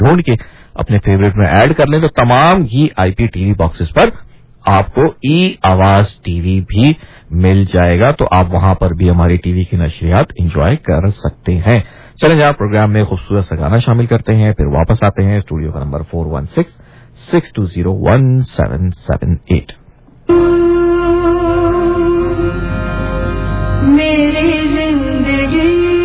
ढूंढ के अपने फेवरेट में ऐड कर लें तो तमाम ही IPTV बॉक्सेस पर आपको ई आवाज टीवी भी मिल जाएगा, तो आप वहां पर भी हमारी टीवी की नशरियात एंजॉय कर सकते हैं। चलें जहां प्रोग्राम में खूबसूरत सा गाना शामिल करते हैं, फिर वापस आते हैं। स्टूडियो का नंबर 4166201778। मेरी जिंदगी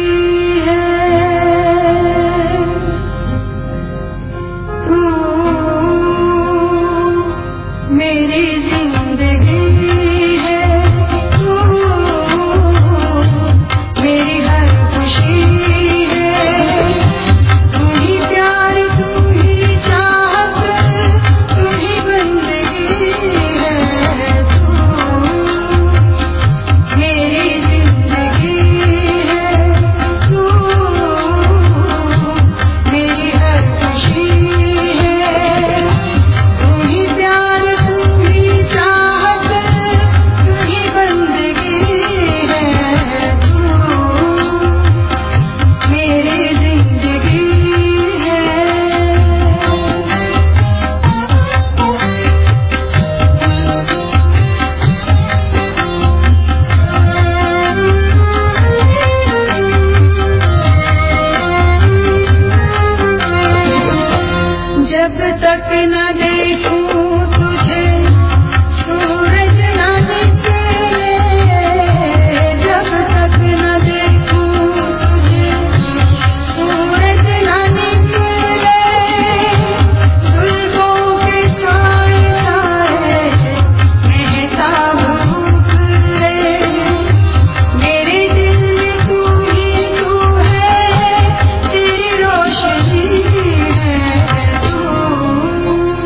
मेरी जिंदगी है तू, मेरी हर खुशी है, तू ही प्यार, तू ही चाहत, तू ही बंदगी है तू, मेरी जिंदगी है तू, मेरी हर खुशी है, तू ही प्यार, जब तक न देखूं तुझे सूरज न निकले, जब तक न देखूं तुझे सूरज न निकले, जुल्फों के साए साए महताब उतरे, मेरे दिल में तू ही तू है, तेरी रोशनी है तू,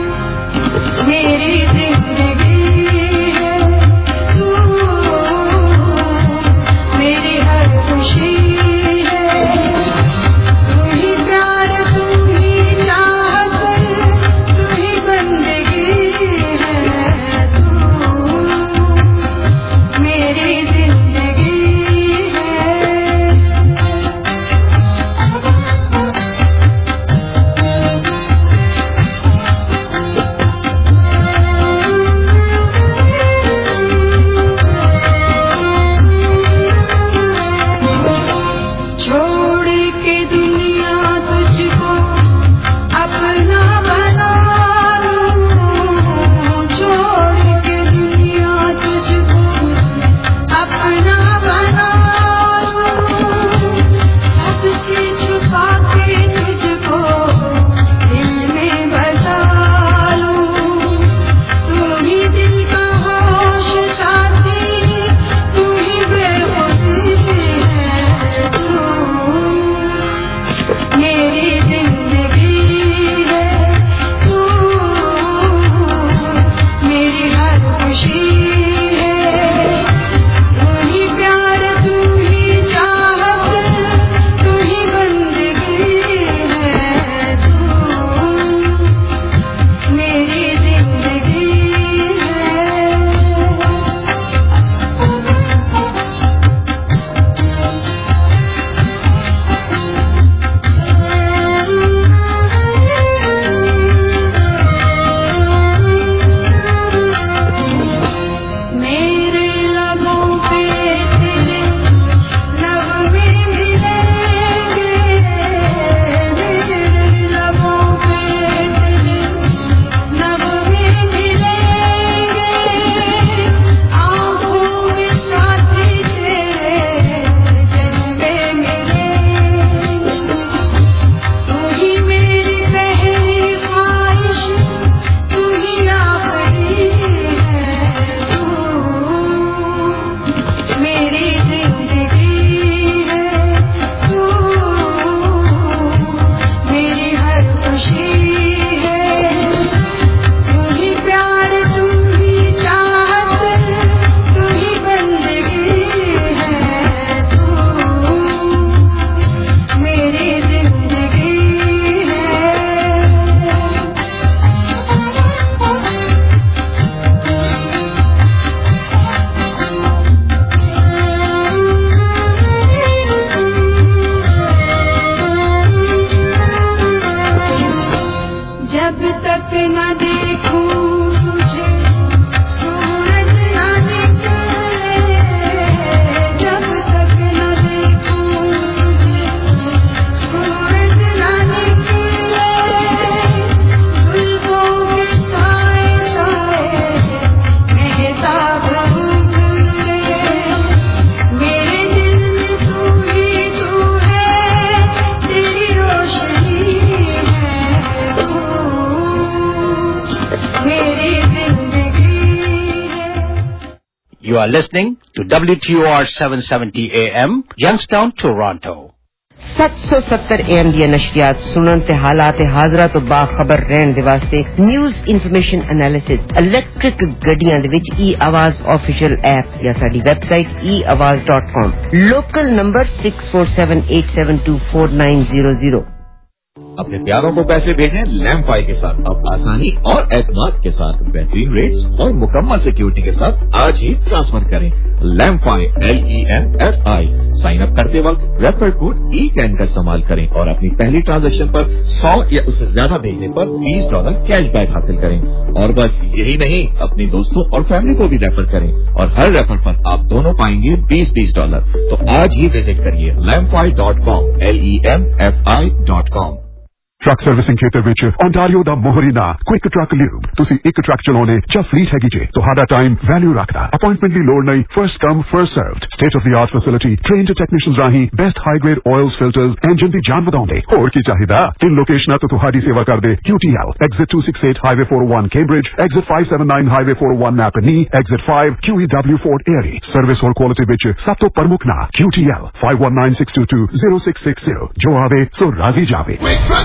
तक न देखूं तुझे सूरज न निकले, जब तक न देखूं तुझे सूरज न निकले, गुलबों के साए साए मेहताब उगले, मेरे दिल में तू ही तू है, तेरी रोशनी है तू, मेरी जिंदगी है। You are listening to WTOR 770 AM, Youngstown, Toronto. 770 AM ਦੀਆਂ ਨਸ਼ਰੀਆਤ ਸੁਣਨ ਤੇ ਹਾਲਾਤ ਹਾਜ਼ਰਾ ਤੋਂ ਬਾਖਬਰ ਰਹਿਣ ਦੇ ਵਾਸਤੇ ਨਿਊਜ਼ ਇਨਫੋਰਮੇਸ਼ਨ ਐਨਾਲਿਸਿਸ ਇਲੈਕਟ੍ਰਿਕ ਗੱਡੀਆਂ ਦੇ ਵਿੱਚ ਆਵਾਜ਼ ਆਫੀਸ਼ੀਅਲ ਐਪ ਜਾਂ ਸਾਡੀ ਵੈਬਸਾਈਟ eawaz.com, ਲੋਕਲ ਨੰਬਰ 6478724900। अपने प्यारों को पैसे भेजें लैम्फाई के साथ, अब आसानी और एतमाद के साथ, बेहतरीन रेट्स और मुकम्मल सिक्योरिटी के साथ आज ही ट्रांसफर करें। लैम्फाई LEMFI। साइन अप करते वक्त रेफर कोड ECAN का इस्तेमाल करें और अपनी पहली ट्रांजैक्शन पर 100 या उससे ज्यादा भेजने पर $20 कैशबैक हासिल करें। और बस यही नहीं, अपने दोस्तों और फैमिली को भी रेफर करें और हर रेफर पर आप दोनों पाएंगे $20। तो आज ही विजिट करिए lamfi.com LEMFI.com। ट्रक सर्विसिंग खेतर विच ओंटारियो दा मोहरीना क्विक ट्रक ल्यूब। तुसी एक ट्रक चलाने ਜਾਂ ਫਲੀਟ ਹੈਗੀ ਜੇ, ਤੁਹਾਡਾ ਟਾਈਮ ਵੈਲਿਊ ਰੱਖਦਾ। ਅਪਾਇੰਟਮੈਂਟ ਦੀ ਲੋੜ ਨਹੀਂ, first come first served. State of the art facility, trained technicians ਰਾਹੀਂ best high grade oils filters, engine ਦੀ ਜਾਨ ਵਧਾਉਂਦੇ। ਹੋਰ ਕੀ ਚਾਹੀਦਾ? 3 ਲੋਕੇਸ਼ਨਾਂ ਤੋਂ ਤੁਹਾਡੀ ਸੇਵਾ ਕਰਦੇ। QTL exit 268 highway 401 Cambridge, exit 579 highway 401 Napanee, exit 5 QEW Fort Erie. Service ਔਰ ਕੁਆਲਿਟੀ ਵਿੱਚ ਸਭ ਤੋਂ ਪ੍ਰਮੁੱਖ ਨਾਂ QTL 5196220660। ਜੋ ਆਵੇ ਸੋ ਰਾਜ਼ੀ ਜਾਵੇ।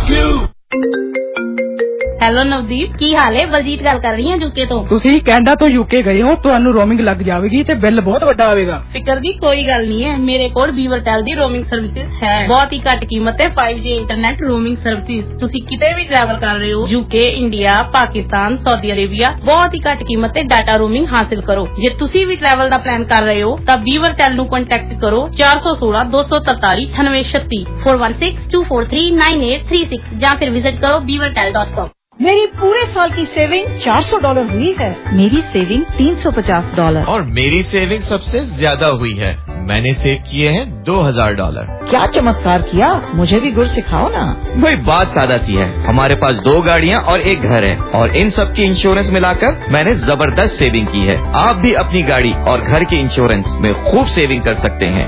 ਹੈਲੋ ਨਵਦੀਪ, ਕੀ ਹਾਲ ਹੈ? ਬਲਜੀਤ ਗੱਲ ਕਰ ਰਹੀ ਹਾਂ ਯੂਕੇ ਤੋਂ। ਤੁਸੀਂ ਕੈਨੇਡਾ ਤੋਂ ਯੂਕੇ ਗਏ ਹੋ, ਤੁਹਾਨੂੰ ਰੋਮਿੰਗ ਲੱਗ ਜਾਵੇਗੀ ਤੇ ਬਿੱਲ ਬਹੁਤ ਵੱਡਾ ਆਵੇਗਾ। ਫਿਕਰ ਦੀ ਕੋਈ ਗੱਲ ਨਹੀਂ ਹੈ, ਮੇਰੇ ਕੋਲ ਵੀਵਰਟੈਲ ਦੀ ਰੋਮਿੰਗ ਸਰਵਿਸਿਜ਼ ਹੈ। ਬਹੁਤ ਹੀ ਘੱਟ ਕੀਮਤ ਤੇ 5G ਇੰਟਰਨੈਟ ਰੋਮਿੰਗ ਸਰਵਿਸਿਜ਼। ਤੁਸੀਂ ਕਿਤੇ ਵੀ ਟਰੈਵਲ ਕਰ ਰਹੇ ਹੋ, UK, India, Pakistan, Saudi Arabia, ਬਹੁਤ ਹੀ ਘੱਟ ਕੀਮਤ ਤੇ ਡਾਟਾ ਰੋਮਿੰਗ ਹਾਸਿਲ ਕਰੋ। ਜੇ ਤੁਸੀਂ ਵੀ ਟਰੈਵਲ ਦਾ ਪਲਾਨ ਕਰ ਰਹੇ ਹੋ ਤਾਂ ਵੀਵਰਟੈਲ ਨੂੰ ਕੰਟੈਕਟ ਕਰੋ 416 243 9836 4162439836 ਜਾਂ ਫਿਰ ਵਿਜ਼ਿਟ ਕਰੋ beavertel.com। मेरी पूरे साल की सेविंग $400 हुई है। मेरी सेविंग $350 और मेरी सेविंग सबसे ज्यादा हुई है। मैंने सेव किए हैं $2000। क्या चमत्कार किया, मुझे भी गुर सिखाओ ना। वही बात सादा सी है, हमारे पास 2 गाड़ियाँ और 1 घर है और इन सब की इंश्योरेंस मिलाकर मैंने जबरदस्त सेविंग की है। आप भी अपनी गाड़ी और घर के इंश्योरेंस में खूब सेविंग कर सकते हैं।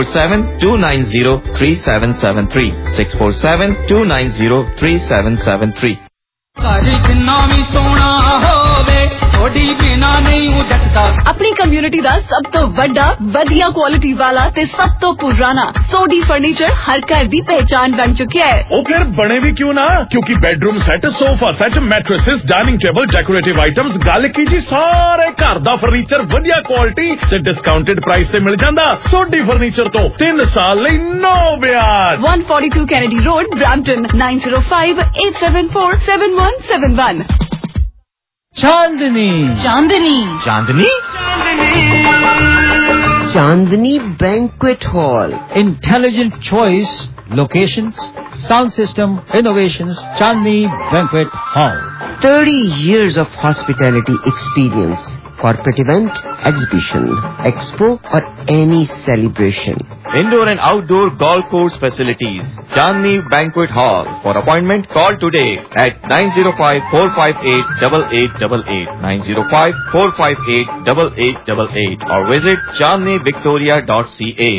647-290-3773 647-290-3773। अपनी कम्युनिटी दा सब तो बड़ा वधिया क्वालिटी वाला ते सब तो पुराना सोडी फर्नीचर हर घर दी पहचान बन चुका है। वो फिर बने भी क्यों ना, क्योंकि bedroom set, sofa set, mattresses, dining table, decorative items, गल की जी सारे घर दा फर्नीचर वधिया क्वालिटी ते डिस्काउंटेड प्राइस ते मिल जांदा। सोडी फर्नीचर तो 3 साल लई नो ब्याज। 142 Kennedy road, Brampton 9058747171। Chandni Chandni Chandni Chandni banquet hall. Intelligent choice, locations, sound system, innovations, Chandni banquet hall. 30 years of hospitality experience. Corporate event, exhibition, expo or any celebration. Indoor and outdoor golf course facilities. Chandni Banquet Hall. For appointment, call today at 905-458-8888 905-458-8888 or visit chandnivictoria.ca.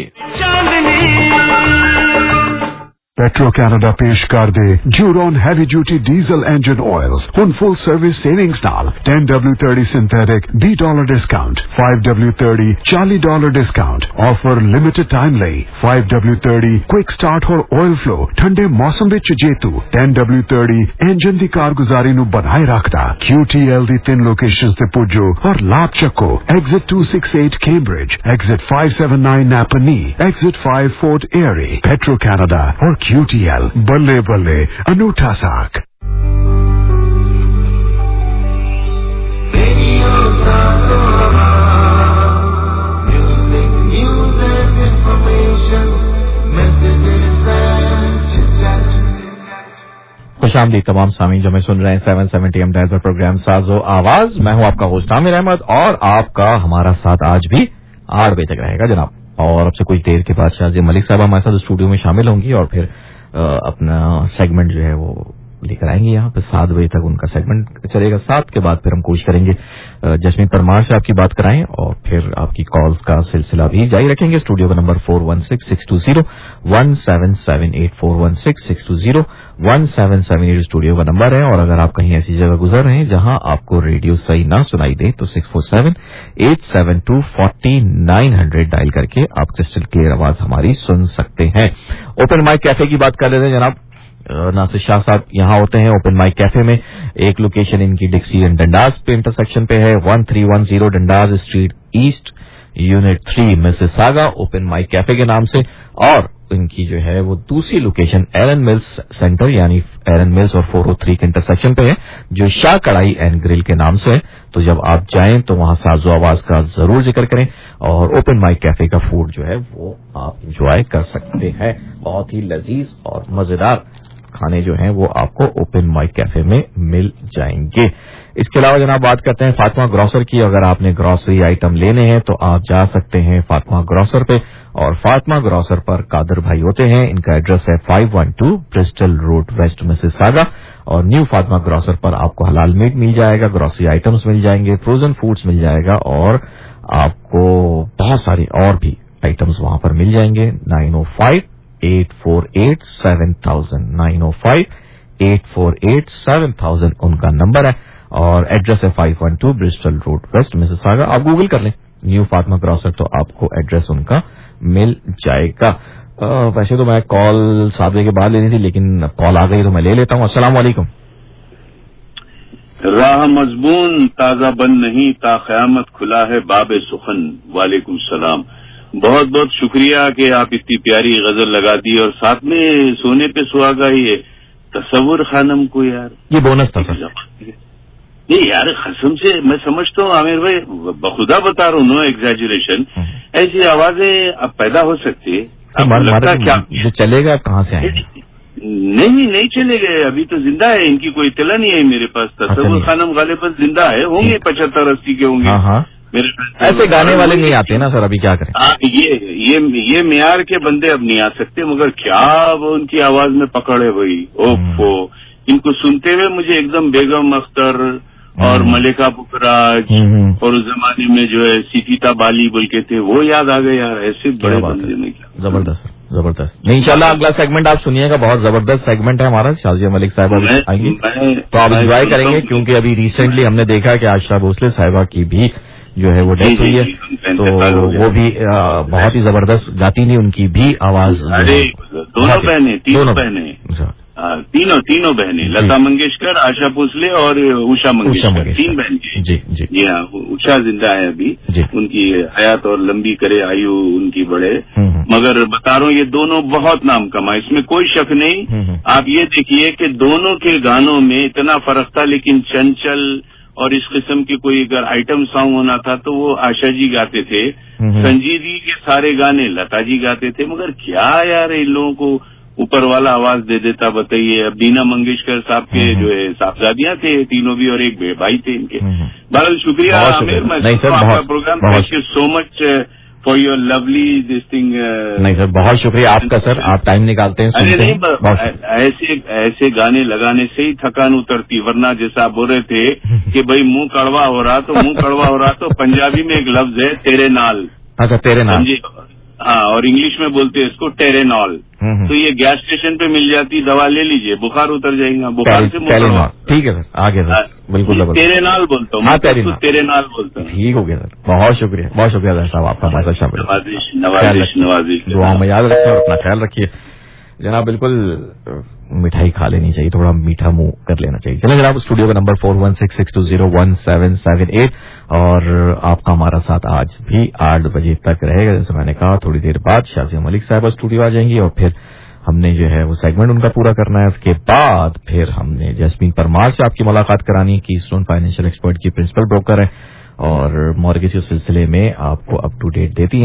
Petro Canada पेश कर दे Juron heavy duty diesel engine oils on full service savings नाल। 10W30 synthetic $20 discount, 5W30 $40 discount। Offer limited time लई 5W30 quick start और oil flow ठंडे मौसम विच जेतू। 10W30 engine दी कारगुजारी नु बनाए रखदा। QTL दी 3 लोकेशंस ते पुजो और लाभ चको। Exit 268 Cambridge, Exit 579 Napanee, Exit 5 Fort Erie। Petro Canada और QTL बल्ले बल्ले अनूठा साक। खुशामदीद तमाम सामीन जो हमें सुन रहे हैं 770 AM डायल पर प्रोग्राम साजो आवाज। मैं हूं आपका होस्ट आमिर अहमद और आपका हमारा साथ आज भी 8 बजे तक रहेगा जनाब। और अब से कुछ देर के बाद शाजिया मलिक साहब हमारे साथ स्टूडियो में शामिल होंगी और फिर अपना सेगमेंट जो है वो लेकर आएंगे यहाँ पे। 7 बजे तक उनका सेगमेंट चलेगा। 7 के बाद फिर हम कोशिश करेंगे जस्मीन परमार से आपकी बात कराएं और फिर आपकी कॉल्स का सिलसिला भी जारी रखेंगे। स्टूडियो का नंबर 4166201778 4166201778 स्टूडियो का नंबर है। और अगर आप कहीं ऐसी जगह गुजर रहे हैं जहां आपको रेडियो सही ना सुनाई दे तो 647-872-4900 डायल करके आप क्रिस्टल क्लियर आवाज हमारी सुन सकते हैं। ओपन माइक कैफे की बात कर लेते हैं जनाब। नासिर शाह साहब यहाँ होते हैं ओपन माइक कैफे में। एक लोकेशन इनकी डिक्सी एंड डंडास पे इंटरसेक्शन पे है, 1310 Dundas street east, unit 3 Mississauga, open mic cafe के नाम से। और इनकी जो है वो दूसरी लोकेशन एरन मिल्स सेंटर यानी एरन मिल्स और 403 के इंटरसेक्शन पे है, जो शाह कढ़ाई एंड ग्रिल के नाम से है। तो जब आप जाएं तो वहां साजो आवाज का जरूर जिक्र करें और ओपन माइक कैफे का फूड जो है वो आप इंजॉय कर सकते हैं। बहुत ही लजीज और मजेदार खाने जो हैं वो आपको ओपन माइक कैफे में मिल जाएंगे। इसके अलावा जनाब बात करते हैं फातिमा ग्रोसर की। अगर आपने ग्रोसरी आइटम लेने हैं तो आप जा सकते हैं फातिमा ग्रोसर पे और फातिमा ग्रोसर पर कादर भाई होते हैं। इनका एड्रेस है 512 ब्रिस्टल रोड वेस्ट मिसिसागा। और न्यू फातिमा ग्रोसर पर आपको हलाल मीट मिल जाएगा, ग्रोसरी आइटम्स मिल जाएंगे, फ्रोजन फूड्स मिल जाएगा और आपको बहुत सारी और भी आइटम्स वहां पर मिल जाएंगे। 905-848-7000 905-848-7000 उनका नंबर है और एड्रेस है 512 ब्रिस्टल रोड वेस्ट मिसिसागा। आप गूगल कर लें न्यू फातिमा ग्रोसर तो आपको एड्रेस उनका मिल जाएगा। वैसे तो मैं कॉल 7 बजे के बाद लेनी थी लेकिन कॉल आ गई तो मैं ले लेता हूँ। अस्सलाम वालेकुम। राह मजबून ताजा बन नहीं ता क़यामत खुला है बाबे सुखन। वालेकुम सलाम। बहुत बहुत शुक्रिया कि आप इतनी प्यारी गजल लगा दी और साथ में सोने पे सुहागा ये तसव्वुर खानम को यार ये बोनस था सर। नहीं यार कसम से मैं समझता हूँ आमिर भाई बखुदा बता रहा हूँ, नो एग्जैजुरेशन, ऐसी आवाजें अब पैदा हो सकती है। अब लगता क्या जो चलेगा कहाँ से आएंगे? नहीं चले गए, अभी तो जिंदा है, इनकी कोई इत्तला नहीं है मेरे पास। तसव्वुर खानम गालिबन जिंदा है, होंगे 75-80 के होंगे। मेरे ऐसे गाने वाले नहीं आते ना सर, अभी क्या करें। ये मियार के बंदे अब नहीं आ सकते, मगर क्या वो उनकी आवाज में पकड़ है भाई। ओफो, इनको सुनते हुए मुझे एकदम बेगम अख्तर और मलिका बुकराज और उस जमाने में जो है सीफीता बाली बोल के थे वो याद आ गए यार। ऐसे बड़े बंदे ने क्या जबरदस्त जबरदस्त। नहीं इंशाल्लाह अगला सेगमेंट आप सुनिएगा, बहुत जबरदस्त सेगमेंट है हमारा। शाजिया मलिक साहिबा आएंगी तो आप एंजॉय करेंगे क्योंकि अभी रिसेंटली हमने देखा कि आशा भोसले साहिबा की भी जो है वो डेथ हुई है तो वो भी बहुत ही जबरदस्त गाती थी, उनकी भी आवाज। दोनों बहनें तीनों बहनें लता मंगेशकर, आशा भोसले और उषा मंगेशकर, 3 बहन जी हाँ। उषा जिंदा है अभी, उनकी हयात और लंबी करे आयु उनकी बढ़े। मगर बता रहा हूँ ये दोनों बहुत नाम कमा, इसमें कोई शक नहीं। आप ये देखिए कि दोनों के गानों में इतना फर्क था, लेकिन चंचल और इस किस्म की कोई अगर आइटम सॉन्ग होना था तो वो आशा जी गाते थे, संजीदगी के सारे गाने लता जी गाते थे। मगर क्या यार इन लोगों को ऊपर वाला आवाज दे देता बताइए। अब बीना मंगेशकर साहब के जो है साहबजादियां थे तीनों भी और एक भाई थे इनके। बहरहाल शुक्रिया आमिर, मैं आपका program thank you so much for your lovely this thing. नहीं सर बहुत शुक्रिया आपका सर, आप टाइम निकालते हैं। अरे नहीं, ऐसे गाने लगाने से ही थकान उतरती, वरना जैसा आप बोल रहे थे कि भाई मुंह कड़वा हो रहा तो पंजाबी में एक लफ्ज है तेरे नाल। अच्छा तेरे नाल, हाँ, और इंग्लिश में बोलते हैं इसको टेरेनॉल। तो ये गैस स्टेशन पे मिल जाती दवा ले लीजिए, बुखार उतर जाएगा। बुखार से ठीक है सर, आगे सर बिल्कुल टेरेनॉल बोलता हूँ, टेरेनॉल बोलता हूँ। ठीक हो गया सर, बहुत शुक्रिया साहब आपका। नवाजिश दुआ में याद रखिए और अपना ख्याल रखिए जनाब। बिल्कुल मिठाई खा लेनी चाहिए, थोड़ा मीठा मुंह कर लेना चाहिए। चलें जनाब, स्टूडियो का नंबर 4166201778 और आपका हमारा साथ आज भी 8 बजे तक रहेगा। जैसे मैंने कहा थोड़ी देर बाद शाजिया मलिक साहब स्टूडियो आ जाएंगी और फिर हमने जो है वो सेगमेंट उनका पूरा करना है। उसके बाद फिर हमने जस्मीन परमार से आपकी मुलाकात करानी, कीस्टोन फाइनेंशियल एक्सपर्ट की प्रिंसिपल ब्रोकर है और मॉर्गेज के सिलसिले में आपको अप टू डेट देती हैं।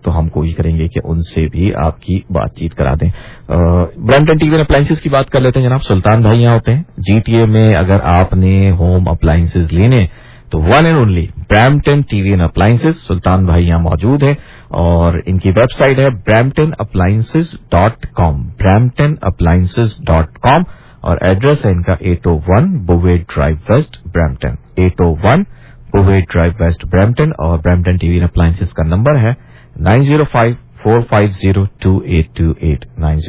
तो हम कोशिश करेंगे कि उनसे भी आपकी बातचीत करा दें। ब्रैम्पटन टीवी एंड अप्लायंसेज की बात कर लेते हैं जनाब। सुल्तान भाई यहाँ होते हैं GTA में। अगर आपने होम अप्लायंसेज लेने तो one and only Brampton TV and appliances, Sultan भाई यहाँ मौजूद है और इनकी वेबसाइट है bramptonappliances.com, bramptonappliances.com और एड्रेस है इनका 801 Bovaird drive west Brampton, 801 Bovaird drive west Brampton. और ब्रैम्पटन टीवी एंड अप्लायंसेज का नंबर है 905-450-2828,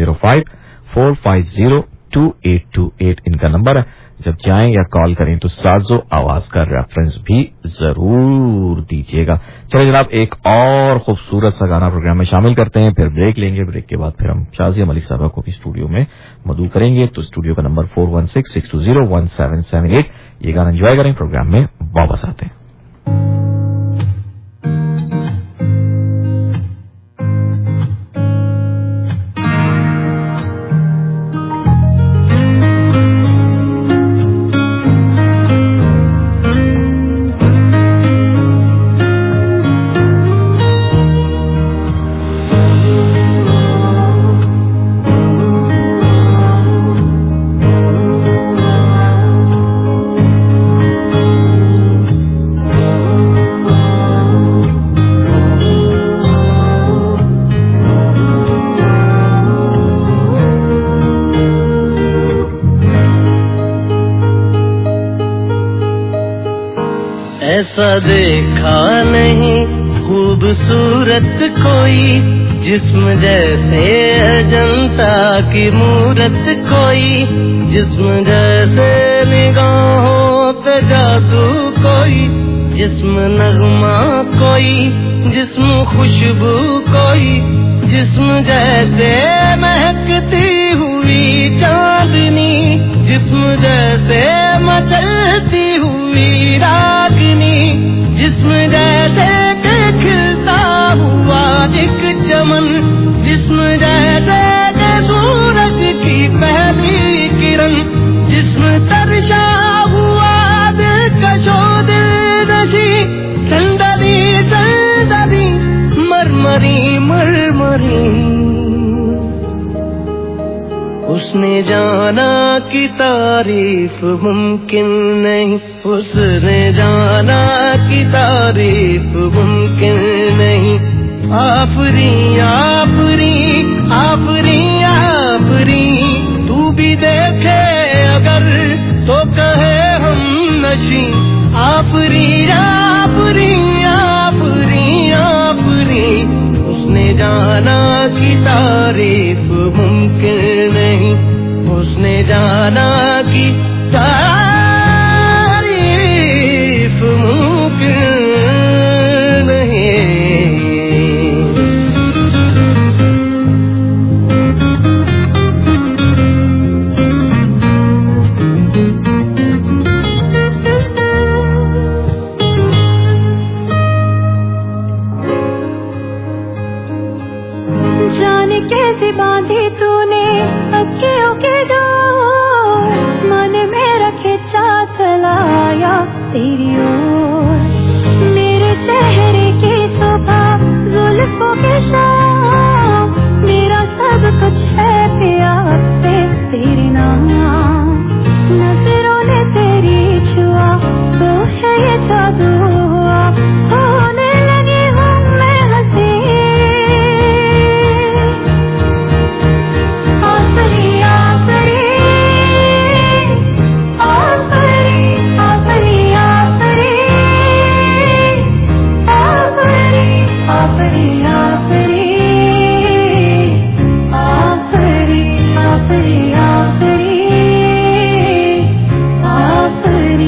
905-450-2828 इनका नंबर है। जब जाएं या कॉल करें तो साजो आवाज का रेफरेंस भी जरूर दीजिएगा। चलिए जनाब, एक और खूबसूरत सा गाना प्रोग्राम में शामिल करते हैं, फिर ब्रेक लेंगे। ब्रेक के बाद फिर हम शाजिया मलिक साहबा को भी स्टूडियो में मदू करेंगे। तो स्टूडियो का नंबर 4166201778। ये गाना एंजॉय करें, प्रोग्राम में वापस आते हैं। ऐसा देखा नहीं खूबसूरत कोई, जिस्म जैसे अजंता की मूरत कोई, जिस्म जैसे निगाहों पे जादू कोई, जिस्म नगमा कोई, जिस्म खुशबू कोई, जिस्म जैसे महकती हुई चांदनी, जिस्म जैसे मचलती हुई रागनी, जिस्म जैसे खिलता हुआ एक चमन, जिस्म जैसे सूरज की पहली किरण, जिस्म तरशा हुआ दिलकशो दिलनशी, संदली संदली मरमरी मरमरी। उसने जाना कि तारीफ मुमकिन नहीं, उसने जाना कि तारीफ मुमकिन नहीं। आफरी आफरी आफरी आफरी, तू भी देखे अगर तो कहे हम नशी। आफरी आफरी आफरी आफरी, उसने जाना कि तारीफ मुमकिन नहीं, उसने जाना कि तारीफ मुमकिन नहीं। जाने कैसे बांधे तूने अक्कियों के डोर, मन मेरा खिंचा चलाया तेरी ओर। मेरे चेहरे की सुबह जुल्फों के शाम, मेरा सब कुछ है प्यार से तेरे नाम। नजरों ने तेरी छुआ तो है ये जादू हुआ, होने लगी हूँ मैं हंसी। आफरी आफरी आफरी आफरी आफरी आफरी आफरी आफरी आफरी आफरी आफरी आफरी।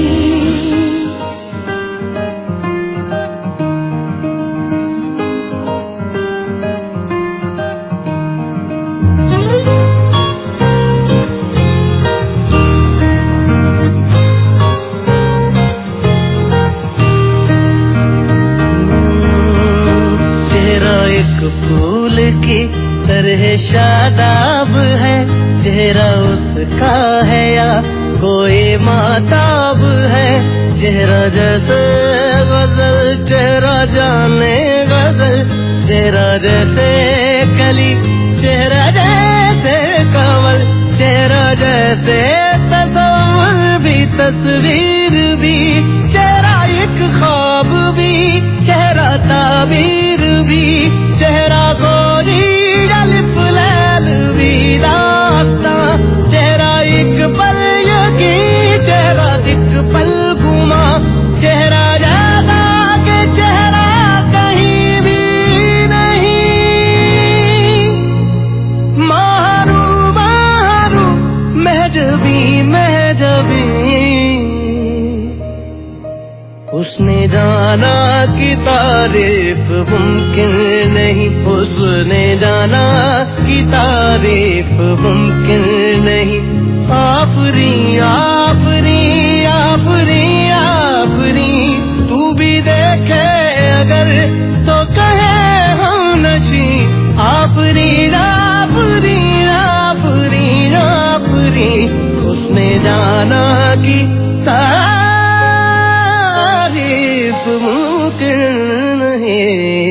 चेहरा एक फूल की तरह शादाब है, चेहरा उसका है या कोई माताब है। चेहरा जैसे गजल, चेहरा जाने गजल गजल, चेहरा जैसे कली, चेहरा जैसे कमल, चेहरा जैसे तस्वीर भी, तस्वीर भी, चेहरा एक ख्वाब भी, चेहरा ताबीर भी, चेहरा गोरी अलिफ लैल भी दास्ता, चेहरा एक पल यकी, चेहरा एक पल घुमा, चेहरा ज्यादा के चेहरा कहीं भी नहीं, मारू मारू महजबी महजबी। उसने जाना कि तारीफ मुमकिन नहीं, उसने जाना कि तारीफ मुमकिन नहीं, आफरी आफरी आफरी आफरी, तू भी देखे अगर तो कहे हम नशी, आफरी आफरी आफरी आफरी। उसने जाना कि तारीफ मुमकिन नहीं।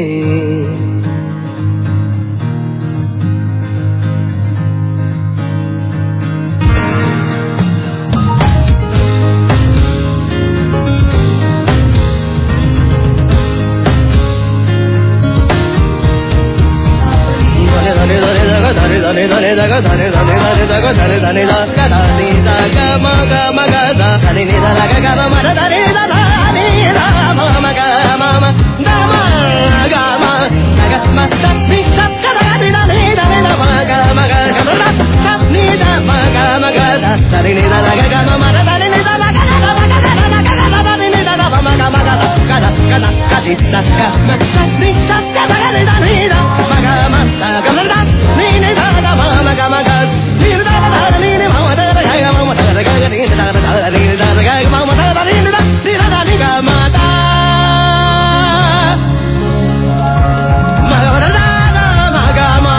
धरे धरे धरे धरे धरे धरे धरे धरे धरे धरे धरे मगा मगा धरे धरे गा मगा धरे धरे मगा मगा गा गा मगा मगा मी सब धरे धरे धरे मगा मगा मी मगा मगा धरे धरे गा मगा धरे धरे मगा मगा gada gada gadista gasma gadista gadale danida maga masta gamada nine dada maga maga nine dada nine mama dada ga mama dada ga nine dada nine dada ga mama dada nine dada niga mata maga dada maga ma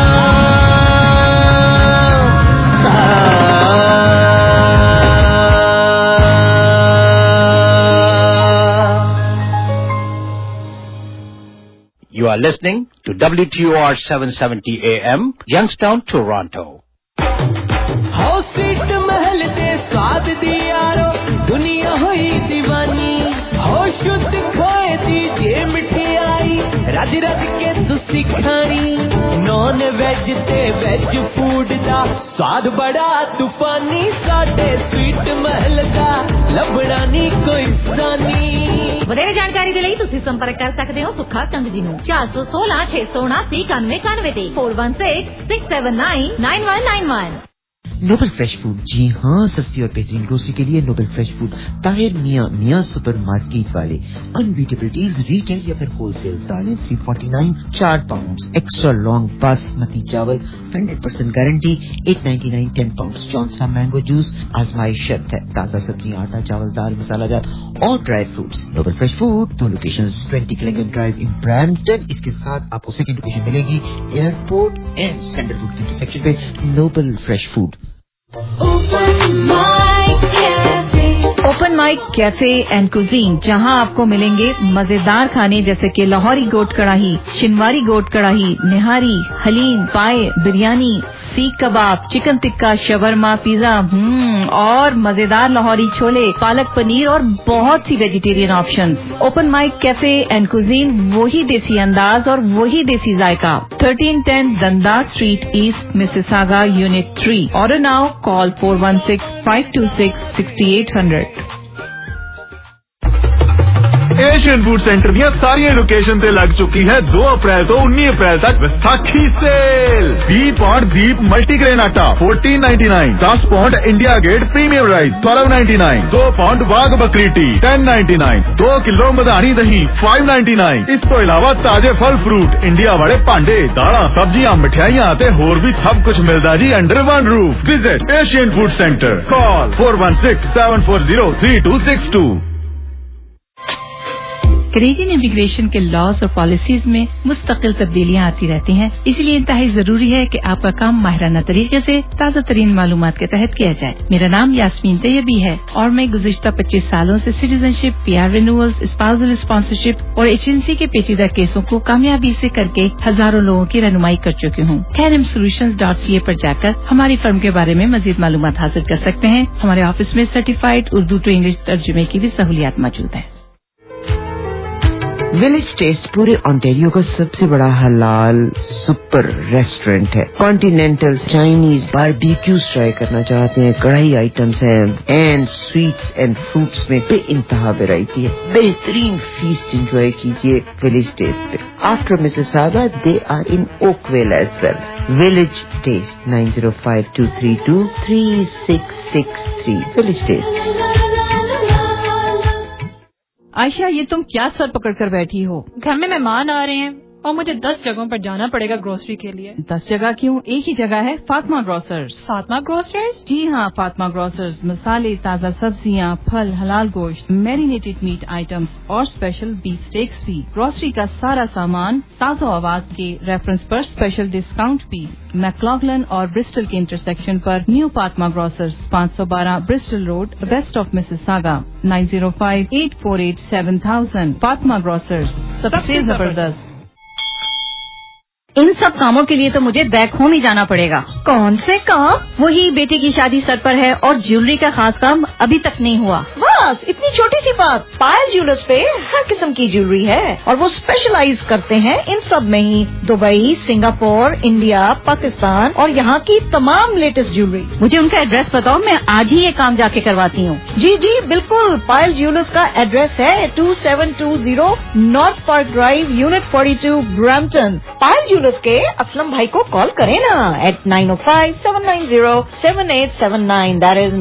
You are listening to WTOR 770 AM, Youngstown, Toronto. हो सीट महल दे स्वाद दियारो दुनिया हुई दीवानी हो शुद्ध खोए दी जे मिठाई रज रज के तुसी खानी नॉन वेज ते वेज फूड दा स्वाद बड़ा तूफानी साडे स्वीट महल दा लबड़ा नी कोई सानी ਵਧੇਰੇ ਜਾਣਕਾਰੀ ਦੇ ਲਈ ਤੁਸੀਂ ਸੰਪਰਕ ਕਰ ਸਕਦੇ ਹੋ ਸੁੱਖਾ ਕੰਗ ਜੀ ਨੂੰ 416 679 9191 ਤੇ 4166799191। नोबल फ्रेश फूड, जी हाँ, सस्ती और बेहतरीन ग्रोसरी के लिए नोबल फ्रेश फूड ताहिर मियां सुपर मार्केट वाले। अनबीटेबल डील्स रिटेल या फिर होलसेल। दालें 349 4 पाउंड, एक्स्ट्रा लॉन्ग बासमती चावल 100% guarantee 899 10 pound. Johnson mango juice आजमाइश शर्त है। ताजा सब्जियां, आटा, चावल, दाल, मसाला जात और dry fruits. Noble fresh food, 2 locations, 20 Kilingan drive in Brampton. इसके साथ आपको सेकंड लोकेशन मिलेगी airport and central food intersection पे। Noble fresh food. Open mic cafe and cuisine, जहां आपको मिलेंगे मजेदार खाने जैसे कि लाहौरी गोट कढ़ाई, शिनवारी गोट कढ़ाई, निहारी, haleem, paya, biryani, seekh kebab, chicken tikka, shawarma, pizza और मजेदार लाहौरी छोले, पालक पनीर और बहुत सी vegetarian options. Open mic cafe and cuisine, वही देसी अंदाज और वही देसी जायका। 1310 Dundas street east, Mississauga, unit 3। Order now, call 416-526-6800। Asian food center दियां सारियां लोकेशन ते लग चुकी है 2 अप्रैल तो 19 अप्रैल तक Vaisakhi sale. 20 point Deep multigrain आटा 14.99, 10 point India Gate premium rice 12.99, 2 point Wagh Bakri tea 10.99, 2 kilo मधानी दही 5.99। इस तो इलावा ताजे फल फ्रूट, इंडिया वाले भांडे, दालां, सब्जियां, मिठाइयां ते होर भी सब कुछ मिलदा जी under one roof. Visit Asian food center, call 416-740-3262। Canadian immigration के लॉज और पॉलिसीज में मुस्तकिल तब्दीलियां आती रहती हैं, इसलिए इंतहाई जरूरी है कि आपका काम माहिराना तरीके से ताज़ा तरीन मालूमात के तहत किया जाए। मेरा नाम यास्मीन तैयबी है और मैं गुज़िश्ता 25 सालों से citizenship, PR renewals, spousal sponsorship और एजेंसी के पेचीदा केसों को कामयाबी से करके हजारों लोगों की रहनुमाई कर चुकी हूँ। KNMSolutions.ca पर जाकर हमारी फर्म के बारे में मजीद मालूमात हासिल कर सकते हैं। हमारे ऑफिस में सर्टिफाइड उर्दू टू इंग्लिश तर्जुमे की भी सहूलियात मौजूद है। विलेज टेस्ट पूरे ऑन्टेरियो का सबसे बड़ा हलाल सुपर रेस्टोरेंट है। कॉन्टिनेंटल, चाइनीज, बारबेक्यूज ट्राई करना चाहते हैं, कढ़ाई आइटम्स हैं, एंड स्वीट्स एंड फ्रूट्स में बेइंतहा वैरायटी है। बेहतरीन फीस्ट एंजॉय कीजिए विलेज टेस्ट पे। After Mississauga they are in Oakville as well. Village taste 9052323663 village taste. Ayesha, ये तुम क्या सर पकड़ कर बैठी हो? घर में मेहमान आ रहे हैं और मुझे 10 जगहों पर जाना पड़ेगा ग्रोसरी के लिए। 10 जगह क्यों? एक ही जगह है, फातिमा ग्रोसर्स। फातिमा ग्रोसर्स? जी हाँ, फातिमा ग्रोसर्स मसाले, ताज़ा सब्जियाँ, फल, हलाल गोश्त, मैरिनेटेड मीट आइटम्स और स्पेशल बीफ स्टेक्स भी। ग्रोसरी का सारा सामान साज़ो आवाज के रेफरेंस पर स्पेशल डिस्काउंट भी। मैक्लॉगलन और ब्रिस्टल के इंटरसेक्शन पर new Fatima grocers, 512 Bristol road, west of Mississauga, 9058487000। Fatima grocers, सबसे जबरदस्त। इन सब कामों के लिए तो मुझे बैक होम ही जाना पड़ेगा। कौन से काम? वही बेटे की शादी सर पर है और ज्वेलरी का खास काम अभी तक नहीं हुआ। बस इतनी छोटी सी बात। पायल ज्वेलर्स पे हर किस्म की ज्वेलरी है और वो स्पेशलाइज करते हैं इन सब में ही। दुबई, सिंगापुर, इंडिया, पाकिस्तान और यहाँ की तमाम लेटेस्ट ज्वेलरी। मुझे उनका एड्रेस बताओ, मैं आज ही ये काम जाके करवाती हूँ। जी जी बिल्कुल। पायल ज्वेलर्स का एड्रेस है 2720 north park drive, unit 42, Brampton. Payal jewellers के असलम भाई को कॉल करें ना at 905-790-7879। That is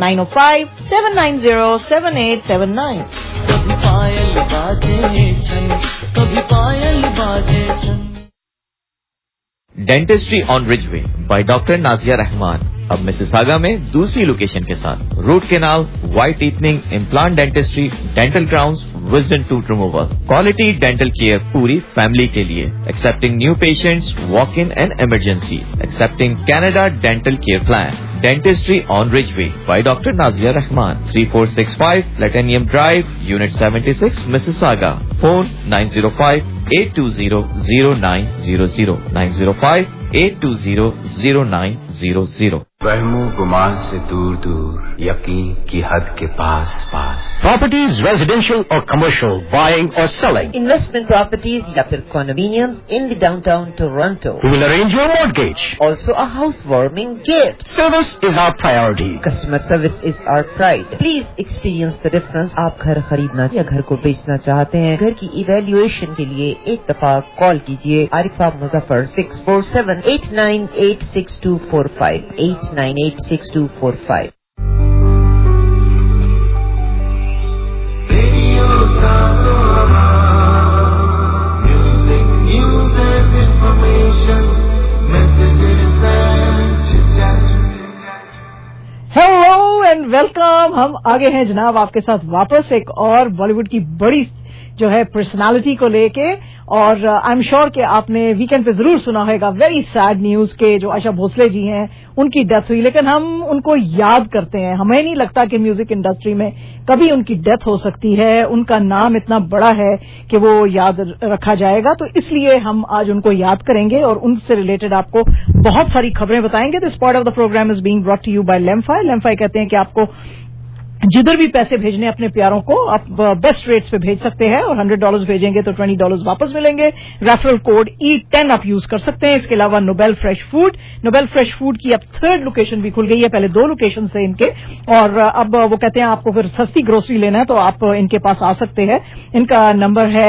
905-790-7879। कभी पायल बाजे छन, कभी पायल बाजे छन। Dentistry on Ridgeway by doctor Nazia Rahman अब मिसिसागा में दूसरी लोकेशन के साथ। Root canal, white whitening, implant dentistry, dental crowns, wisdom tooth removal, quality dental care पूरी फैमिली के लिए। Accepting new patients, walk in and emergency, accepting Canada dental care plan. Dentistry on Ridgeway by doctor Nazia Rahman, 3465 platinum drive, unit 76, Mississauga. Phone 905-820-0900, 905-820-0900। वहमो गुमान से दूर दूर, यकीन की हद के पास पास। Properties, residential or commercial, buying or selling. Investment properties या फिर condominiums in the downtown Toronto. We will arrange your mortgage. Also a housewarming gift. Service is our priority. Customer service is our pride. Please experience the difference. आप घर खरीदना या घर को बेचना चाहते हैं, घर की इवैल्यूएशन के लिए एक दफा कॉल कीजिए Arifa Muzaffar 647-898-6245 898-6245। Music, news and information, messages and chit-chat. Hello and welcome. हम आगे हैं जनाब आपके साथ वापस एक और बॉलीवुड की बड़ी जो है पर्सनालिटी को लेके। और आई एम श्योर कि आपने वीकेंड पे जरूर सुना होगा वेरी सैड न्यूज के जो आशा भोसले जी हैं उनकी डेथ हुई, लेकिन हम उनको याद करते हैं। हमें नहीं लगता कि म्यूजिक इंडस्ट्री में कभी उनकी डेथ हो सकती है। उनका नाम इतना बड़ा है कि वो याद रखा जाएगा, तो इसलिए हम आज उनको याद करेंगे और उनसे रिलेटेड आपको बहुत सारी खबरें बताएंगे। This part of the program is being brought to you by Lemfi. Lemfi कहते हैं कि आपको जिधर भी पैसे भेजने अपने प्यारों को आप बेस्ट रेट्स पे भेज सकते हैं और $100 भेजेंगे तो $20 वापस मिलेंगे। रेफरल कोड E10 आप यूज कर सकते हैं। इसके अलावा नोबेल फ्रेश फूड की अब 3rd लोकेशन भी खुल गई है। पहले 2 लोकेशन थे इनके और अब वो कहते हैं आपको फिर सस्ती ग्रोसरी लेना है तो आप इनके पास आ सकते हैं। इनका नंबर है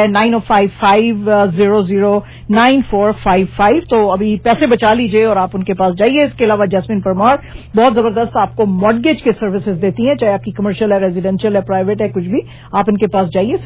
9055009455। तो अभी पैसे बचा लीजिए और आप उनके पास जाइए। इसके अलावा जैस्मिन परमार बहुत जबरदस्त आपको मॉर्गेज के सर्विसेज देती हैं, चाहे आपकी कमर्शियल है, रेजिडेंशियल है, प्राइवेट है, कुछ भी। आप इनके पास जाइए।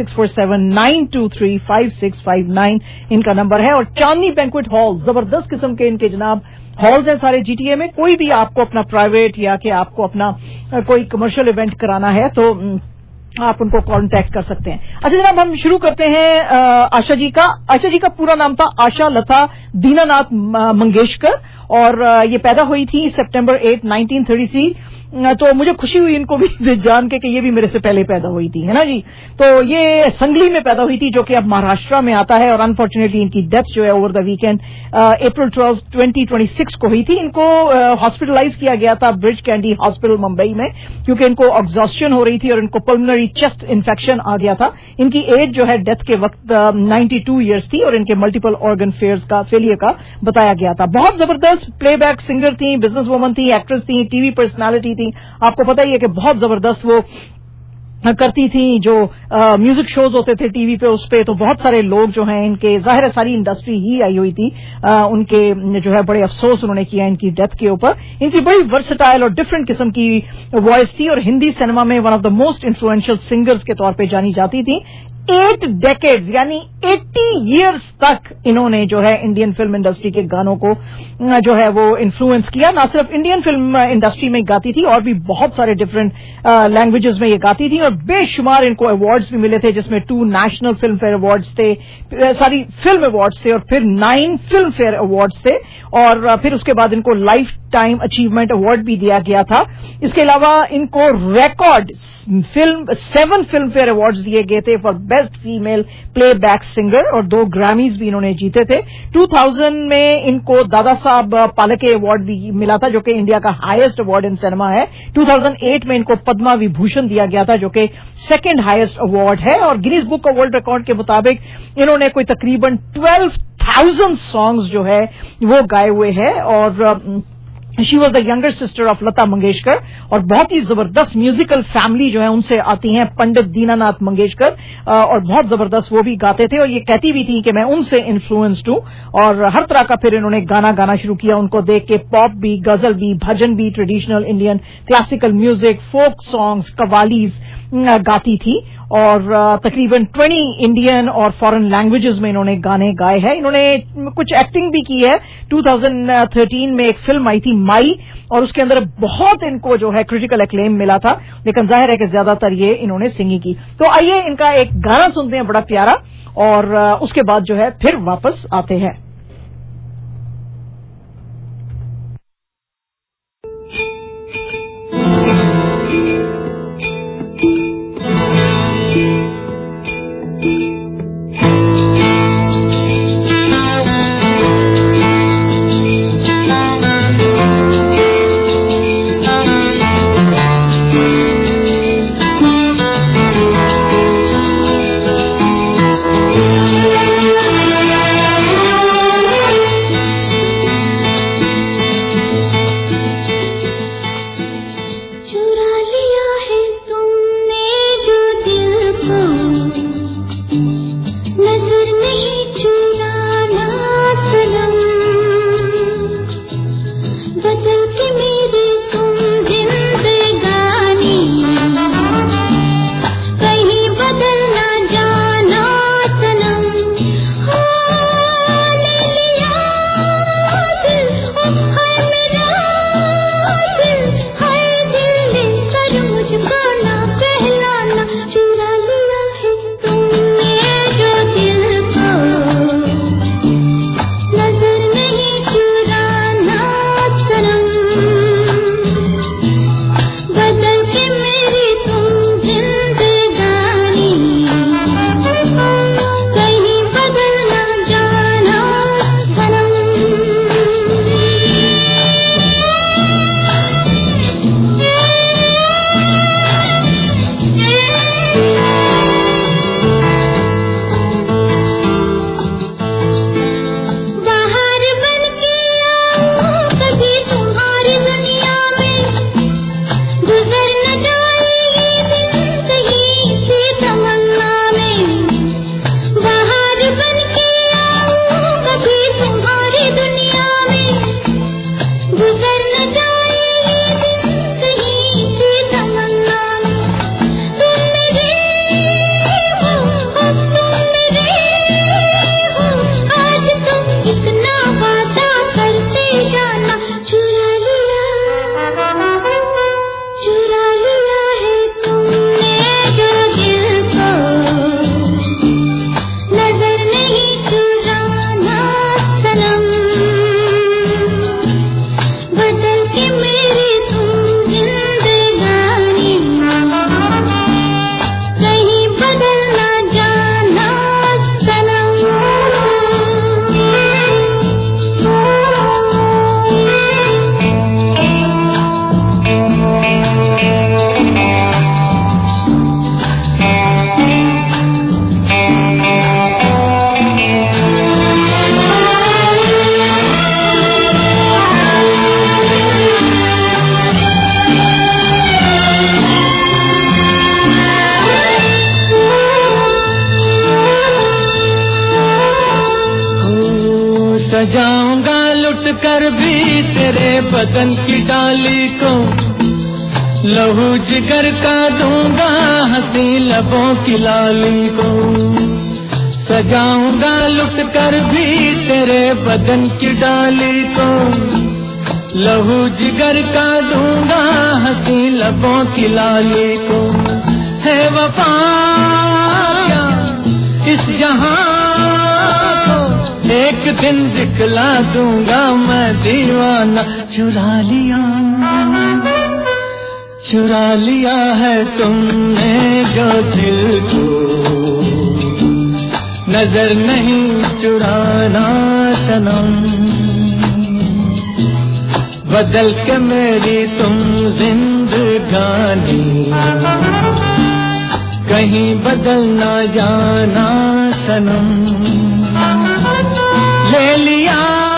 647-923-5659 इनका नंबर है। और चांदनी बैंक्वेट हॉल, जबरदस्त किस्म के इनके जनाब हॉल्स हैं सारे जीटीए में। कोई भी आपको अपना प्राइवेट या कि आपको अपना कोई कमर्शियल इवेंट कराना है तो आप उनको कांटेक्ट कर सकते हैं। अच्छा जनाब, हम शुरू करते हैं आशा जी का। आशा जी का पूरा नाम था आशा लता दीनानाथ मंगेशकर और ये पैदा हुई थी सितंबर 8, 1933। तो मुझे खुशी हुई इनको भी जान के कि ये भी मेरे से पहले पैदा हुई थी, है ना जी। तो ये संगली में पैदा हुई थी जो कि अब महाराष्ट्र में आता है और अनफॉर्चुनेटली इनकी डेथ जो है ओवर द वीकेंड अप्रैल 12, 2026 को हुई थी। इनको हॉस्पिटलाइज किया गया था ब्रिज कैंडी हॉस्पिटल मुंबई में क्योंकि इनको एग्जॉस्शन हो रही थी और इनको पल्मोनरी चेस्ट इन्फेक्शन आ गया था। इनकी एज जो है डेथ के वक्त 92 ईयर्स थी और इनके मल्टीपल ऑर्गन फेलियर का बताया गया था। बहुत जबरदस्त प्लेबैक सिंगर थी, बिजनेस वुमन थी, एक्ट्रेस थी, टीवी पर्सनालिटी थी। आपको पता ही है कि बहुत जबरदस्त वो करती थी जो म्यूजिक शोज होते थे टीवी पे, उस पे तो बहुत सारे लोग जो हैं इनके, जाहिर है सारी इंडस्ट्री ही आई हुई थी, उनके जो है बड़े अफसोस उन्होंने किया इनकी डेथ के ऊपर। इनकी बड़ी वर्सेटाइल और डिफरेंट किस्म की वॉइस थी और हिंदी सिनेमा में one of the most influential singers के तौर पे जानी जाती थी। 8 डेकेड्स यानी 80 इयर्स तक इन्होंने जो है इंडियन फिल्म इंडस्ट्री के गानों को जो है वो इन्फ्लुएंस किया। ना सिर्फ इंडियन फिल्म इंडस्ट्री में गाती थी और भी बहुत सारे डिफरेंट लैंग्वेजेस में ये गाती थी और बेशुमार इनको अवार्ड्स भी मिले थे, जिसमें 2 नेशनल फिल्म फेयर अवार्ड्स थे, सारी फिल्म अवार्ड्स थे और फिर 9 फिल्म फेयर अवार्ड्स थे और फिर उसके बाद इनको लाइफ टाइम अचीवमेंट अवार्ड भी दिया गया था। इसके अलावा इनको रिकॉर्ड 7 फिल्म फेयर अवार्ड्स दिए गए थे for best female playback singer और 2 ग्रैमीज भी इन्होंने जीते थे। 2000 में इनको दादा साहब फाल्के अवार्ड भी मिला था जो कि इंडिया का हाईएस्ट अवार्ड इन सिनेमा है। 2008 में इनको पद्मा विभूषण दिया गया था जो कि सेकंड हाईएस्ट अवार्ड है और Guinness book of world record के मुताबिक इन्होंने कोई तकरीबन 12,000 सॉन्ग्स जो है वो गाए हुए हैं और she was the younger sister of Lata Mangeshkar और बहुत ही जबरदस्त म्यूजिकल फैमिली जो है उनसे आती हैं, पंडित दीनानाथ मंगेशकर, और बहुत जबरदस्त वो भी गाते थे और ये कहती भी थी कि मैं उनसे इन्फ्लुएंस्ड हूं और हर तरह का फिर इन्होंने गाना शुरू किया। उनको देख के पॉप भी, गजल भी, भजन भी, traditional Indian classical music, folk songs, qawwalis गाती थी और तकरीबन 20 इंडियन और फॉरेन लैंग्वेजेस में इन्होंने गाने गाए हैं। इन्होंने कुछ एक्टिंग भी की है। 2013 में एक फिल्म आई थी माई और उसके अंदर बहुत इनको जो है क्रिटिकल एक्लेम मिला था, लेकिन जाहिर है कि ज्यादातर ये इन्होंने सिंगिंग की। तो आइए इनका एक गाना सुनते हैं बड़ा प्यारा और उसके बाद जो है फिर वापस आते हैं। कर भी तेरे बदन की डाली को लहू जिगर का दूंगा हंसी लबों की लाली को सजाऊंगा लुट कर भी तेरे बदन की डाली को लहू जिगर का दूंगा हंसी लबों की लाली को है वफा क्या इस जहां को एक दिन दिखला दूंगा मैं दीवाना चुरा लिया है तुमने जो दिल को नजर नहीं चुराना सनम बदल के मेरी तुम जिंदगानी कहीं बदल ना जाना सनम ले लिया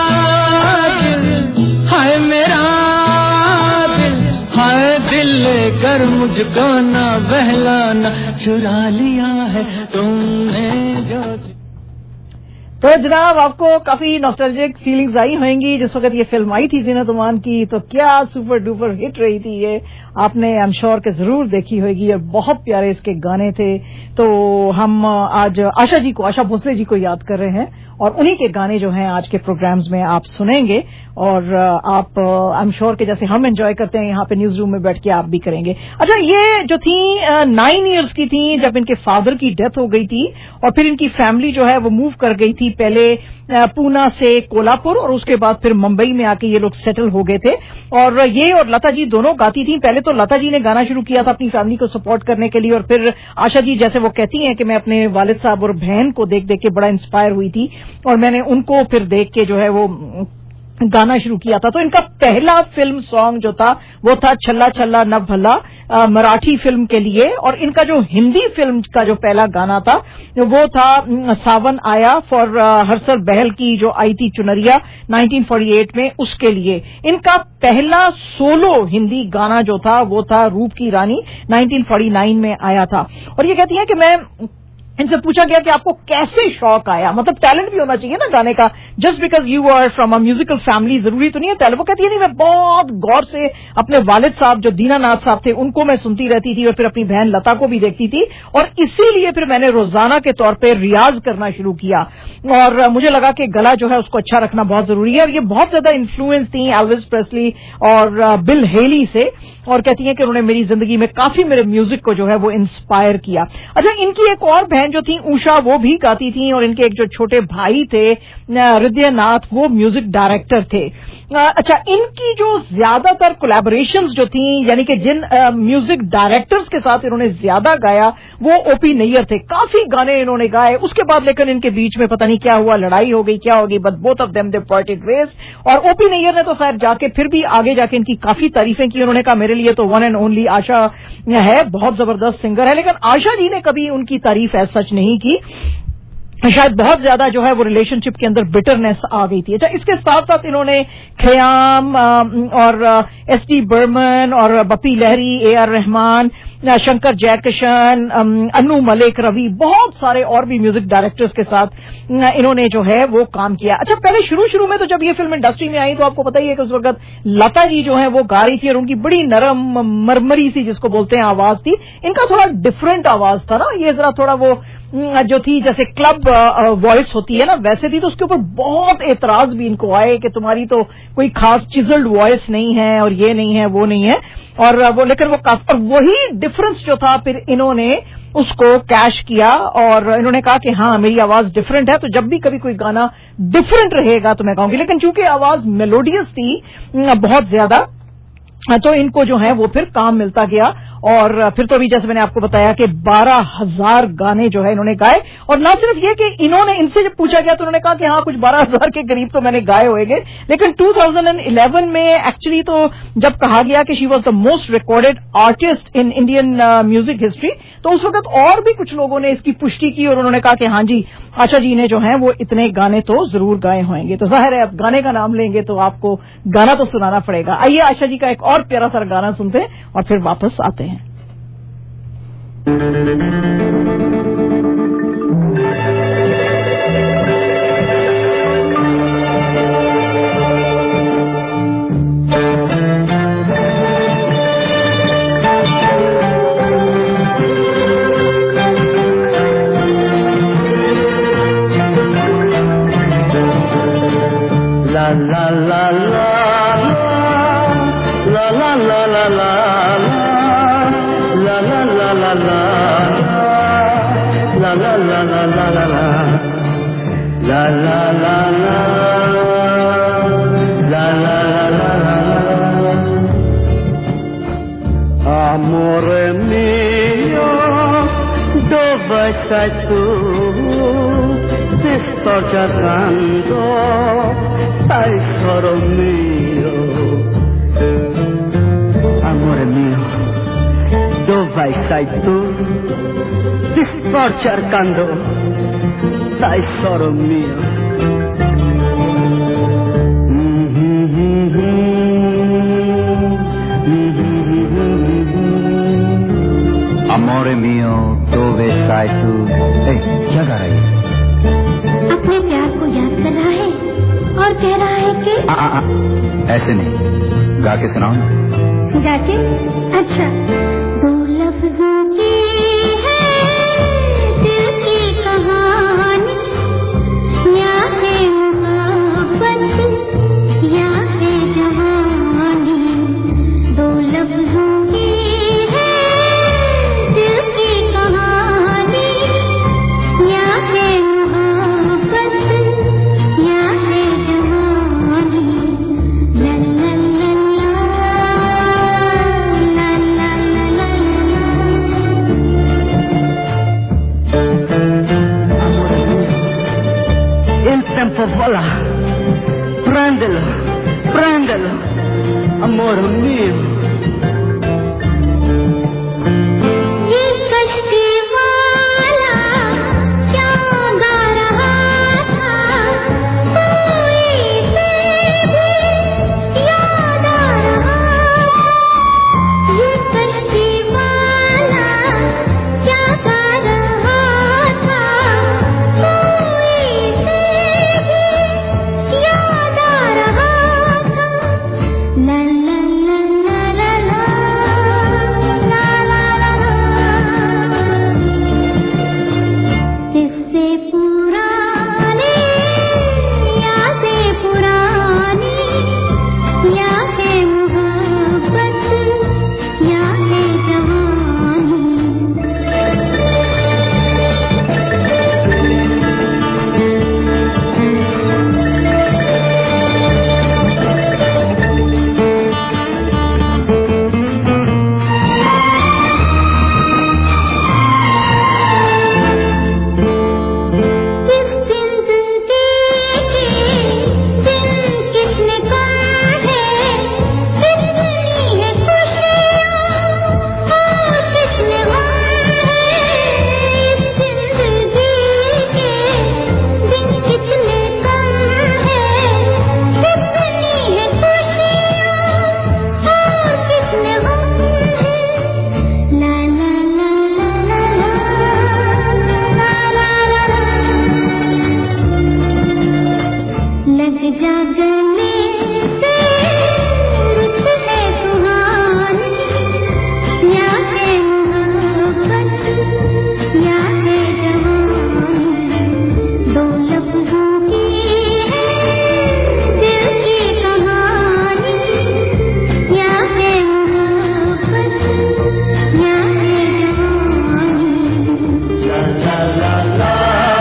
दिल हाय मेरा दिल हाय दिल लेकर मुझको ना बहलाना चुरा लिया है तुमने जो तो जनाब आपको काफी नॉस्टैल्जिक फीलिंग्स आई होंगी जिस वक्त ये फिल्म आई थी ज़ीनत अमान की तो क्या सुपर डुपर हिट रही थी ये आपने आई एम श्योर के जरूर देखी होगी और बहुत प्यारे इसके गाने थे। तो हम आज आशा भोसले जी को याद कर रहे हैं और उन्हीं के गाने जो हैं आज के प्रोग्राम्स में आप सुनेंगे और आप आई एम श्योर के जैसे हम एंजॉय करते हैं यहाँ पे न्यूज रूम में बैठ के आप भी करेंगे। अच्छा ये जो थी 9 इयर्स की थी जब इनके फादर की डेथ हो गई थी और फिर इनकी फैमिली जो है वो मूव कर गई थी पहले पूना से कोल्हापुर और उसके बाद फिर मुंबई में आके ये लोग सेटल हो गए थे और ये और लता जी दोनों गाती थी। पहले तो लता जी ने गाना शुरू किया था अपनी फैमिली को सपोर्ट करने के लिए और फिर आशा जी जैसे वो कहती हैं कि मैं अपने वालिद साहब और बहन को देख देख के बड़ा इंस्पायर हुई थी और मैंने उनको फिर देख के जो है वो गाना शुरू किया था। तो इनका पहला फिल्म सॉन्ग जो था वो था छल्ला छल्ला न भला मराठी फिल्म के लिए और इनका जो हिंदी फिल्म का जो पहला गाना था वो था सावन आया फॉर हर्षल बहल की जो आई थी चुनरिया 1948 में उसके लिए। इनका पहला सोलो हिंदी गाना जो था वो था रूप की रानी 1949 में आया था। और ये कहती है कि मैं इनसे पूछा गया कि आपको कैसे शौक आया, मतलब टैलेंट भी होना चाहिए ना गाने का, just because you are from a musical family जरूरी तो नहीं है टैलेंट। वो कहती है नहीं मैं बहुत गौर से अपने वालिद साहब जो दीनानाथ साहब थे उनको मैं सुनती रहती थी और फिर अपनी बहन लता को भी देखती थी और इसीलिए फिर मैंने रोजाना के तौर पर रियाज करना शुरू किया और मुझे लगा कि गला जो है उसको अच्छा रखना बहुत जरूरी है। और ये बहुत ज्यादा इन्फ्लुएंस थी एल्विस प्रेस्ली और बिल हेली से और कहती हैं कि उन्होंने मेरी जिंदगी में काफी मेरे म्यूजिक को जो है वो इंस्पायर किया। अच्छा इनकी एक और बहन जो थी उषा वो भी गाती थी और इनके एक जो छोटे भाई थे हृदयनाथ वो म्यूजिक डायरेक्टर थे। अच्छा इनकी जो ज्यादातर कोलैबोरेशंस जो थी यानी कि जिन म्यूजिक डायरेक्टर्स के साथ इन्होंने ज्यादा गाया वो ओपी नैयर थे। काफी गाने इन्होंने गाए उसके बाद लेकिन इनके बीच में पता नहीं क्या हुआ, लड़ाई हो गई क्या होगी, but both of them they parted ways. और ओपी नैयर ने तो खैर जाके फिर भी आगे जाके इनकी काफी तारीफें की। उन्होंने कहा मेरे लिए तो वन एंड ओनली आशा है, बहुत जबरदस्त सिंगर है। लेकिन आशा जी ने कभी उनकी तारीफ ऐसा सच नहीं की, शायद बहुत ज्यादा जो है वो रिलेशनशिप के अंदर बिटरनेस आ गई थी। अच्छा इसके साथ साथ इन्होंने खयाम और एस.डी. बर्मन और बप्पी लहरी, ए.आर. रहमान, शंकर जयकिशन, अन्नू मलिक, रवि, बहुत सारे और भी म्यूजिक डायरेक्टर्स के साथ इन्होंने जो है वो काम किया। अच्छा पहले शुरू में तो जब ये फिल्म इंडस्ट्री में आई तो आपको पता ही है कि उस वक्त लता जी जो है वो गा रही थी और उनकी बड़ी नरम मरमरी सी जिसको बोलते हैं आवाज थी। इनका थोड़ा डिफरेंट आवाज था ना, ये जरा थोड़ा वो जो थी जैसे क्लब वॉइस होती है ना वैसे थी। तो उसके ऊपर बहुत एतराज भी इनको आए कि तुम्हारी तो कोई खास चिजल्ड वॉइस नहीं है और ये नहीं है वो नहीं है और वो लेकिन वो काफी, और वही डिफरेंस जो था फिर इन्होंने उसको कैश किया और इन्होंने कहा कि हाँ मेरी आवाज डिफरेंट है तो जब भी कभी कोई गाना डिफरेंट रहेगा तो मैं गाऊंगी। लेकिन चूंकि आवाज मेलोडियस थी बहुत ज्यादा तो इनको जो है वो फिर काम मिलता गया और फिर तो अभी जैसे मैंने आपको बताया कि 12,000 गाने जो है इन्होंने गाए। और ना सिर्फ ये कि इन्होंने इनसे जब पूछा गया तो उन्होंने कहा कि हाँ कुछ 12,000 के करीब तो मैंने गाए होंगे। लेकिन 2011 में एक्चुअली तो जब कहा गया कि she was the most recorded artist in Indian music history तो उस वक्त और भी कुछ लोगों ने इसकी पुष्टि की और उन्होंने कहा कि हाँ जी आशा जी ने जो है वो इतने गाने तो जरूर गाए होंगे। तो जाहिर है अब गाने का नाम लेंगे तो आपको गाना तो सुनाना पड़ेगा। आइए आशा जी का एक और प्यारा सा गाना सुनते हैं और फिर वापस आते हैं। la la la la la la la la la la la la la la la. Amore mio, dove sei tu? Ti sto cercando, tesoro mio. Amore mio, dove sei tu? Ti sto cercando, tesoro mio. Amore mio, dove sei tu? क्या गा रही है? अपने प्यार को याद कर रहा है और कह रहा है कि ऐसे नहीं, गा के सुनाओ। गा के? अच्छा। दो लफ्जों की है दिल की कहानी, या है मोहब्बत या है जवानी। दो लफ्जों की है दिल की कहानी, या है मोहब्बत या है जवानी। ला ला ला ला ला ला Il tempo vola, prendelo, prendelo, amore mio. ये कश्ती वाला क्या गा रहा था, कोई से भी याद आ रहा। ये कश्ती वाला क्या गा रहा था, कोई से भी याद आ रहा था। ला ला ला ला ला ला ला ला ला। इससे पुरानी यादें पुरानी, या है मोहब्बत या है जवानी। इस जिंदगी के दिन किसने काटे, कितनी है खुशियाँ और किसने गम है। इस जिंदगी के दिन कितने कम है, कितनी है खुशियाँ और किसने गम है। ला ला ला ला ला ला ला ला ला। लग जा गले से रुत है सुहानी, या है मोहब्बत या है जवानी। दो लफ्जों की है दिल की कहानी, या है मोहब्बत या है जवानी।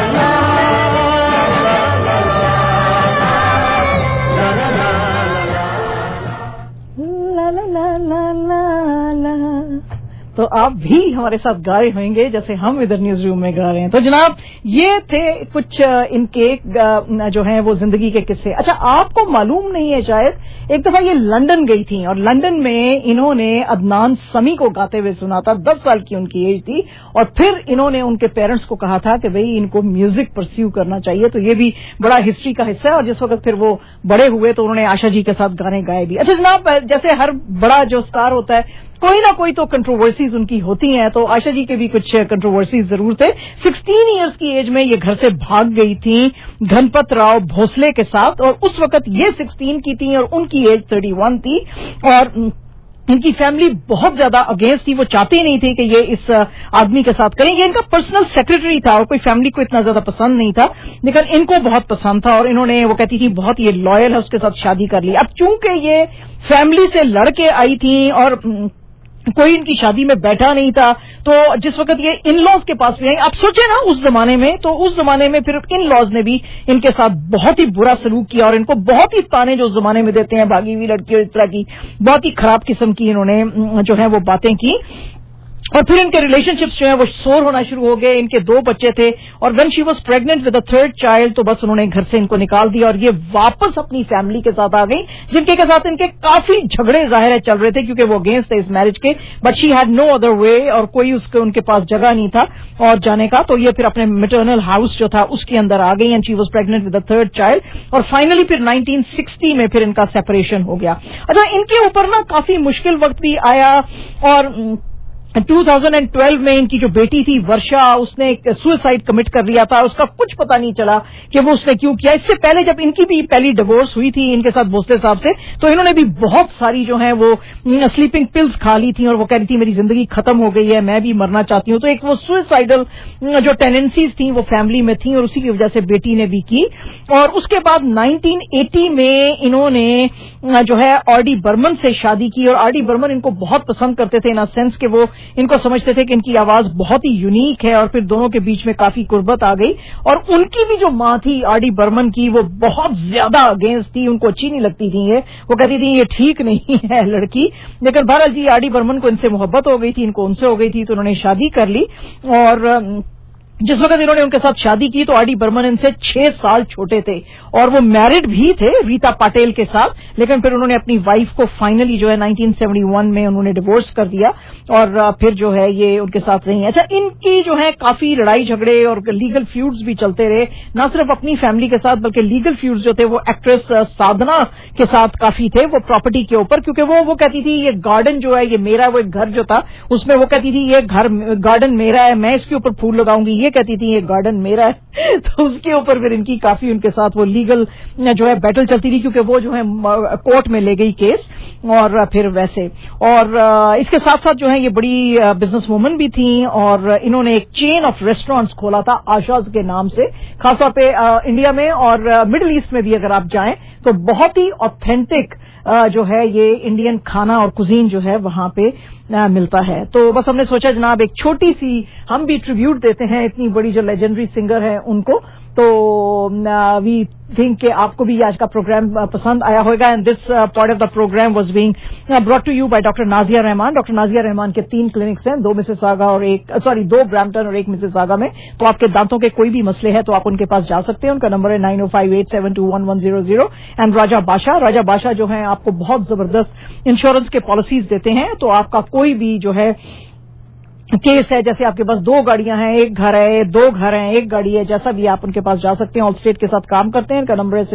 ला ला ला ला ला ला। तो आप भी हमारे साथ गा रहे होंगे जैसे हम इधर न्यूज रूम में गा रहे हैं। तो जनाब ये थे कुछ इनके जो हैं वो जिंदगी के किस्से। अच्छा, आपको मालूम नहीं है शायद, एक दफा ये लंदन गई थी और लंदन में इन्होंने अदनान समी को गाते हुए सुना था। 10 साल की उनकी एज थी और फिर इन्होंने उनके पेरेंट्स को कहा था कि भाई इनको म्यूजिक परस्यू करना चाहिए। तो ये भी बड़ा हिस्ट्री का हिस्सा है और जिस वक्त फिर वो बड़े हुए तो उन्होंने आशा जी के साथ गाने गाए भी। अच्छा जनाब, जैसे हर बड़ा जो स्टार होता है कोई ना कोई तो कंट्रोवर्सीज उनकी होती हैं, तो आशा जी के भी कुछ कंट्रोवर्सीज जरूर थे। 16 इयर्स की एज में ये घर से भाग गई थी गणपत राव भोसले के साथ और उस वक्त ये 16 की थी और उनकी एज 31 थी और इनकी फैमिली बहुत ज्यादा अगेंस्ट थी। वो चाहते ही नहीं थे कि ये इस आदमी के साथ करें। ये इनका पर्सनल सेक्रेटरी था और कोई फैमिली को इतना ज्यादा पसंद नहीं था, लेकिन इनको बहुत पसंद था और इन्होंने, वो कहती थी बहुत ये लॉयल है, उसके साथ शादी कर ली। अब चूंकि ये फैमिली से लड़के आई थी और कोई इनकी शादी में बैठा नहीं था। तो जिस वक्त ये इन लॉज के पास भी आई, आप सोचे ना उस जमाने में, तो उस जमाने में फिर इन लॉज ने भी इनके साथ बहुत ही बुरा सलूक किया और इनको बहुत ही ताने जो उस जमाने में देते हैं भागी हुई लड़की और इस तरह की बहुत ही खराब किस्म की इन्होंने जो है वो बातें की। और फिर इनके रिलेशनशिप्स जो है वो शोर होना शुरू हो गए। इनके 2 बच्चे थे और when she was pregnant with the 3rd child तो बस उन्होंने घर से इनको निकाल दिया और ये वापस अपनी फैमिली के साथ आ गई, जिनके के साथ इनके काफी झगड़े जाहिर है चल रहे थे क्योंकि वो अगेंस्ट थे इस मैरिज के, but she had no other way और कोई उनके पास जगह नहीं था और जाने का। तो ये फिर अपने मैटरनल हाउस जो था उसके अंदर आ गई and she was pregnant with the 3rd child और फाइनली फिर 1960 में फिर इनका सेपरेशन हो गया। अच्छा, इनके ऊपर ना काफी मुश्किल वक्त भी आया और 2012 में इनकी जो बेटी थी वर्षा, उसने एक सुसाइड कमिट कर लिया था। उसका कुछ पता नहीं चला कि वो उसने क्यों किया। इससे पहले जब इनकी भी पहली डिवोर्स हुई थी इनके साथ भोसले साहब से, तो इन्होंने भी बहुत सारी जो है वो स्लीपिंग पिल्स खा ली थी और वो कह रही थी मेरी जिंदगी खत्म हो गई है, मैं भी मरना चाहती हूं। तो एक वो सुसाइडल जो टेंडेंसीज थी वो फैमिली में थी और उसी की वजह से बेटी ने भी की। और उसके बाद 1980 में इन्होंने जो है आर.डी. बर्मन से शादी की और आर.डी. बर्मन इनको बहुत पसंद करते थे इन अ सेंस कि वो इनको समझते थे कि इनकी आवाज बहुत ही यूनिक है और फिर दोनों के बीच में काफी कुर्बत आ गई। और उनकी भी जो मां थी आर.डी. बर्मन की, वो बहुत ज्यादा अगेंस्ट थी, उनको अच्छी नहीं लगती थी ये, वो कहती थी ये ठीक नहीं है लड़की। लेकिन बहरहाल जी आर.डी. बर्मन को इनसे मोहब्बत हो गई थी, इनको उनसे हो गई थी, तो उन्होंने शादी कर ली। और जिस वक्त इन्होंने उनके साथ शादी की तो आर.डी. बर्मन इनसे 6 साल छोटे थे और वो मैरिड भी थे रीता पाटेल के साथ, लेकिन फिर उन्होंने अपनी वाइफ को फाइनली जो है 1971 में उन्होंने डिवोर्स कर दिया और फिर जो है ये उनके साथ रही। अच्छा, इनकी जो है काफी लड़ाई झगड़े और लीगल फ्यूड्स भी चलते रहे, ना सिर्फ अपनी फैमिली के साथ बल्कि लीगल फ्यूड्स जो थे वो एक्ट्रेस साधना के साथ काफी थे, वो प्रॉपर्टी के ऊपर, क्योंकि वो कहती थी ये गार्डन जो है ये मेरा, वो एक घर जो था उसमें वो कहती थी ये गार्डन मेरा है, मैं इसके ऊपर फूल लगाऊंगी, ये कहती थी ये गार्डन मेरा है। तो उसके ऊपर फिर इनकी काफी उनके साथ वो लीगल जो है बैटल चलती थी, क्योंकि वो जो है कोर्ट में ले गई केस और फिर वैसे। और इसके साथ साथ जो है ये बड़ी बिजनेस वुमन भी थी और इन्होंने एक चेन ऑफ रेस्टोरेंट्स खोला था आशाज के नाम से, खासतौर पे इंडिया में और मिडिल ईस्ट में भी अगर आप जाएं तो बहुत ही ऑथेंटिक जो है ये इंडियन खाना और कुजीन जो है वहां पे मिलता है। तो बस हमने सोचा जनाब एक छोटी सी हम भी ट्रिब्यूट देते हैं इतनी बड़ी जो लेजेंडरी सिंगर है उनको। तो वी थिंक कि आपको भी आज का प्रोग्राम पसंद आया होगा and this part of the program was being brought to you by doctor Nazia Rahman. Doctor Nazia Rahman के 3 क्लिनिक्स हैं, 2 मिसिसागा और 2 ब्रैम्पटन और 1 मिसिसागा में। तो आपके दांतों के कोई भी मसले हैं तो आप उनके पास जा सकते हैं। उनका नंबर है 9058721100 एंड राजा बादशाह जो है आपको बहुत जबरदस्त इंश्योरेंस के पॉलिसीज देते हैं। तो आपका कोई भी जो है केस है, जैसे आपके पास 2 गाड़ियां हैं, 1 घर है, 2 घर हैं, 1 गाड़ी है, जैसा भी आप उनके पास जा सकते हैं। ऑल स्टेट के साथ काम करते हैं। इनका नंबर है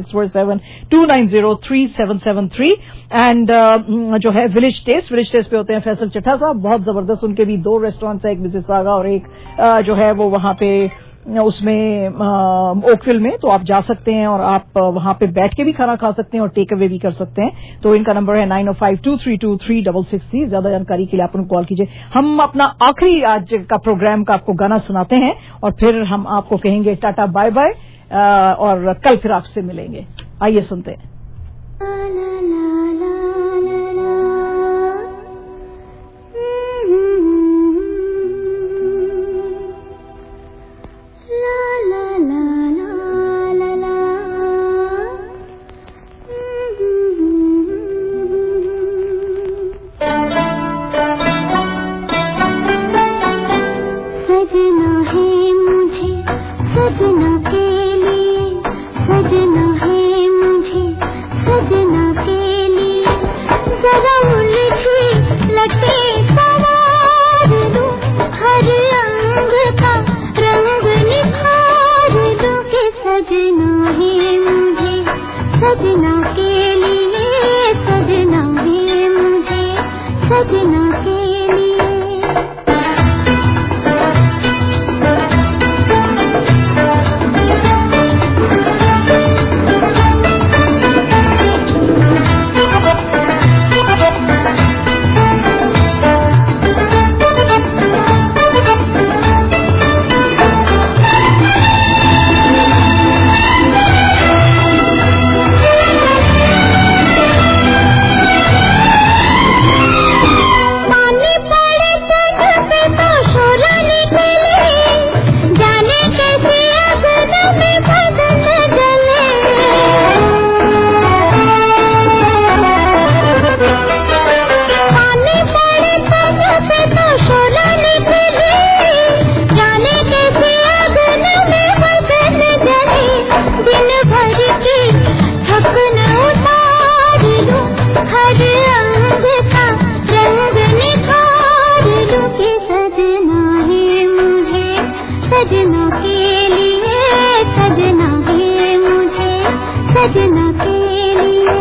6472903773 एंड जो है विलेज टेस्ट पे होते हैं फैसल चट्टा साहब, बहुत जबरदस्त। उनके भी 2 रेस्टोरेंट्स है, एक मिसिसागा और एक जो है वो वहां पे उसमें ओकविल में। तो आप जा सकते हैं और आप वहां पे बैठ के भी खाना खा सकते हैं और टेक अवे भी कर सकते हैं। तो इनका नंबर है 9052323663। ज्यादा जानकारी के लिए आप उनको कॉल कीजिए। हम अपना आखिरी आज का प्रोग्राम का आपको गाना सुनाते हैं और फिर हम आपको कहेंगे टाटा बाय बाय और कल फिर आपसे मिलेंगे। आइए सुनते हैं। सजना सजना के लिए सजना है मुझे सजना के लिए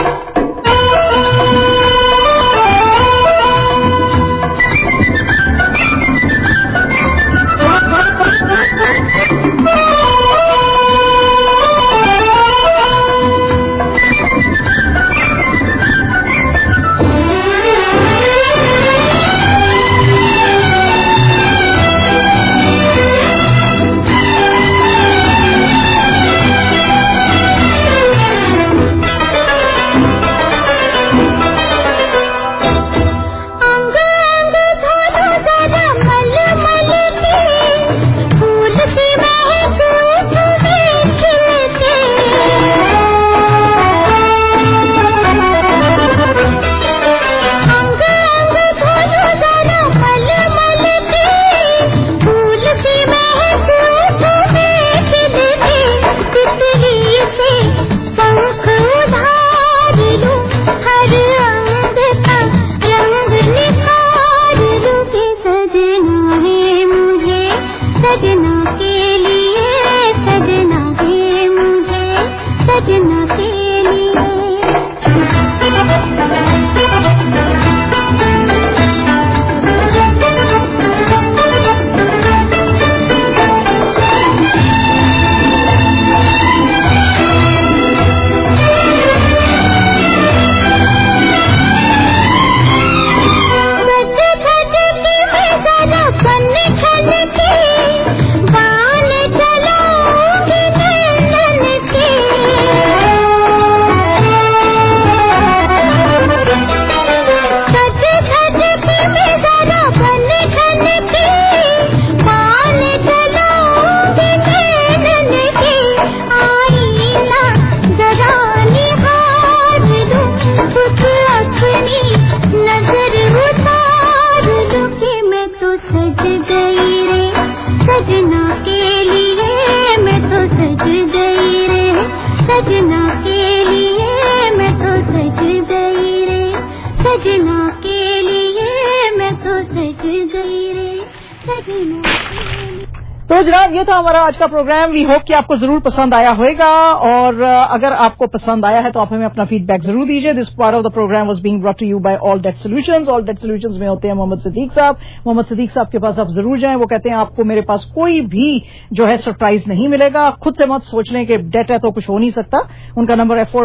तो जनाब ये था हमारा आज का प्रोग्राम। वी होप कि आपको जरूर पसंद आया होगा और अगर आपको पसंद आया है तो आप हमें अपना फीडबैक जरूर दीजिए। This part of the program was being brought to you by all debt solutions. All debt solutions में होते हैं मोहम्मद सिद्दीक साहब। मोहम्मद सिद्दीक साहब के पास आप जरूर जाएं। वो कहते हैं आपको मेरे पास कोई भी जो है सरप्राइज नहीं मिलेगा। खुद से मत सोच लें कि डेट है तो कुछ हो नहीं सकता। उनका नंबर है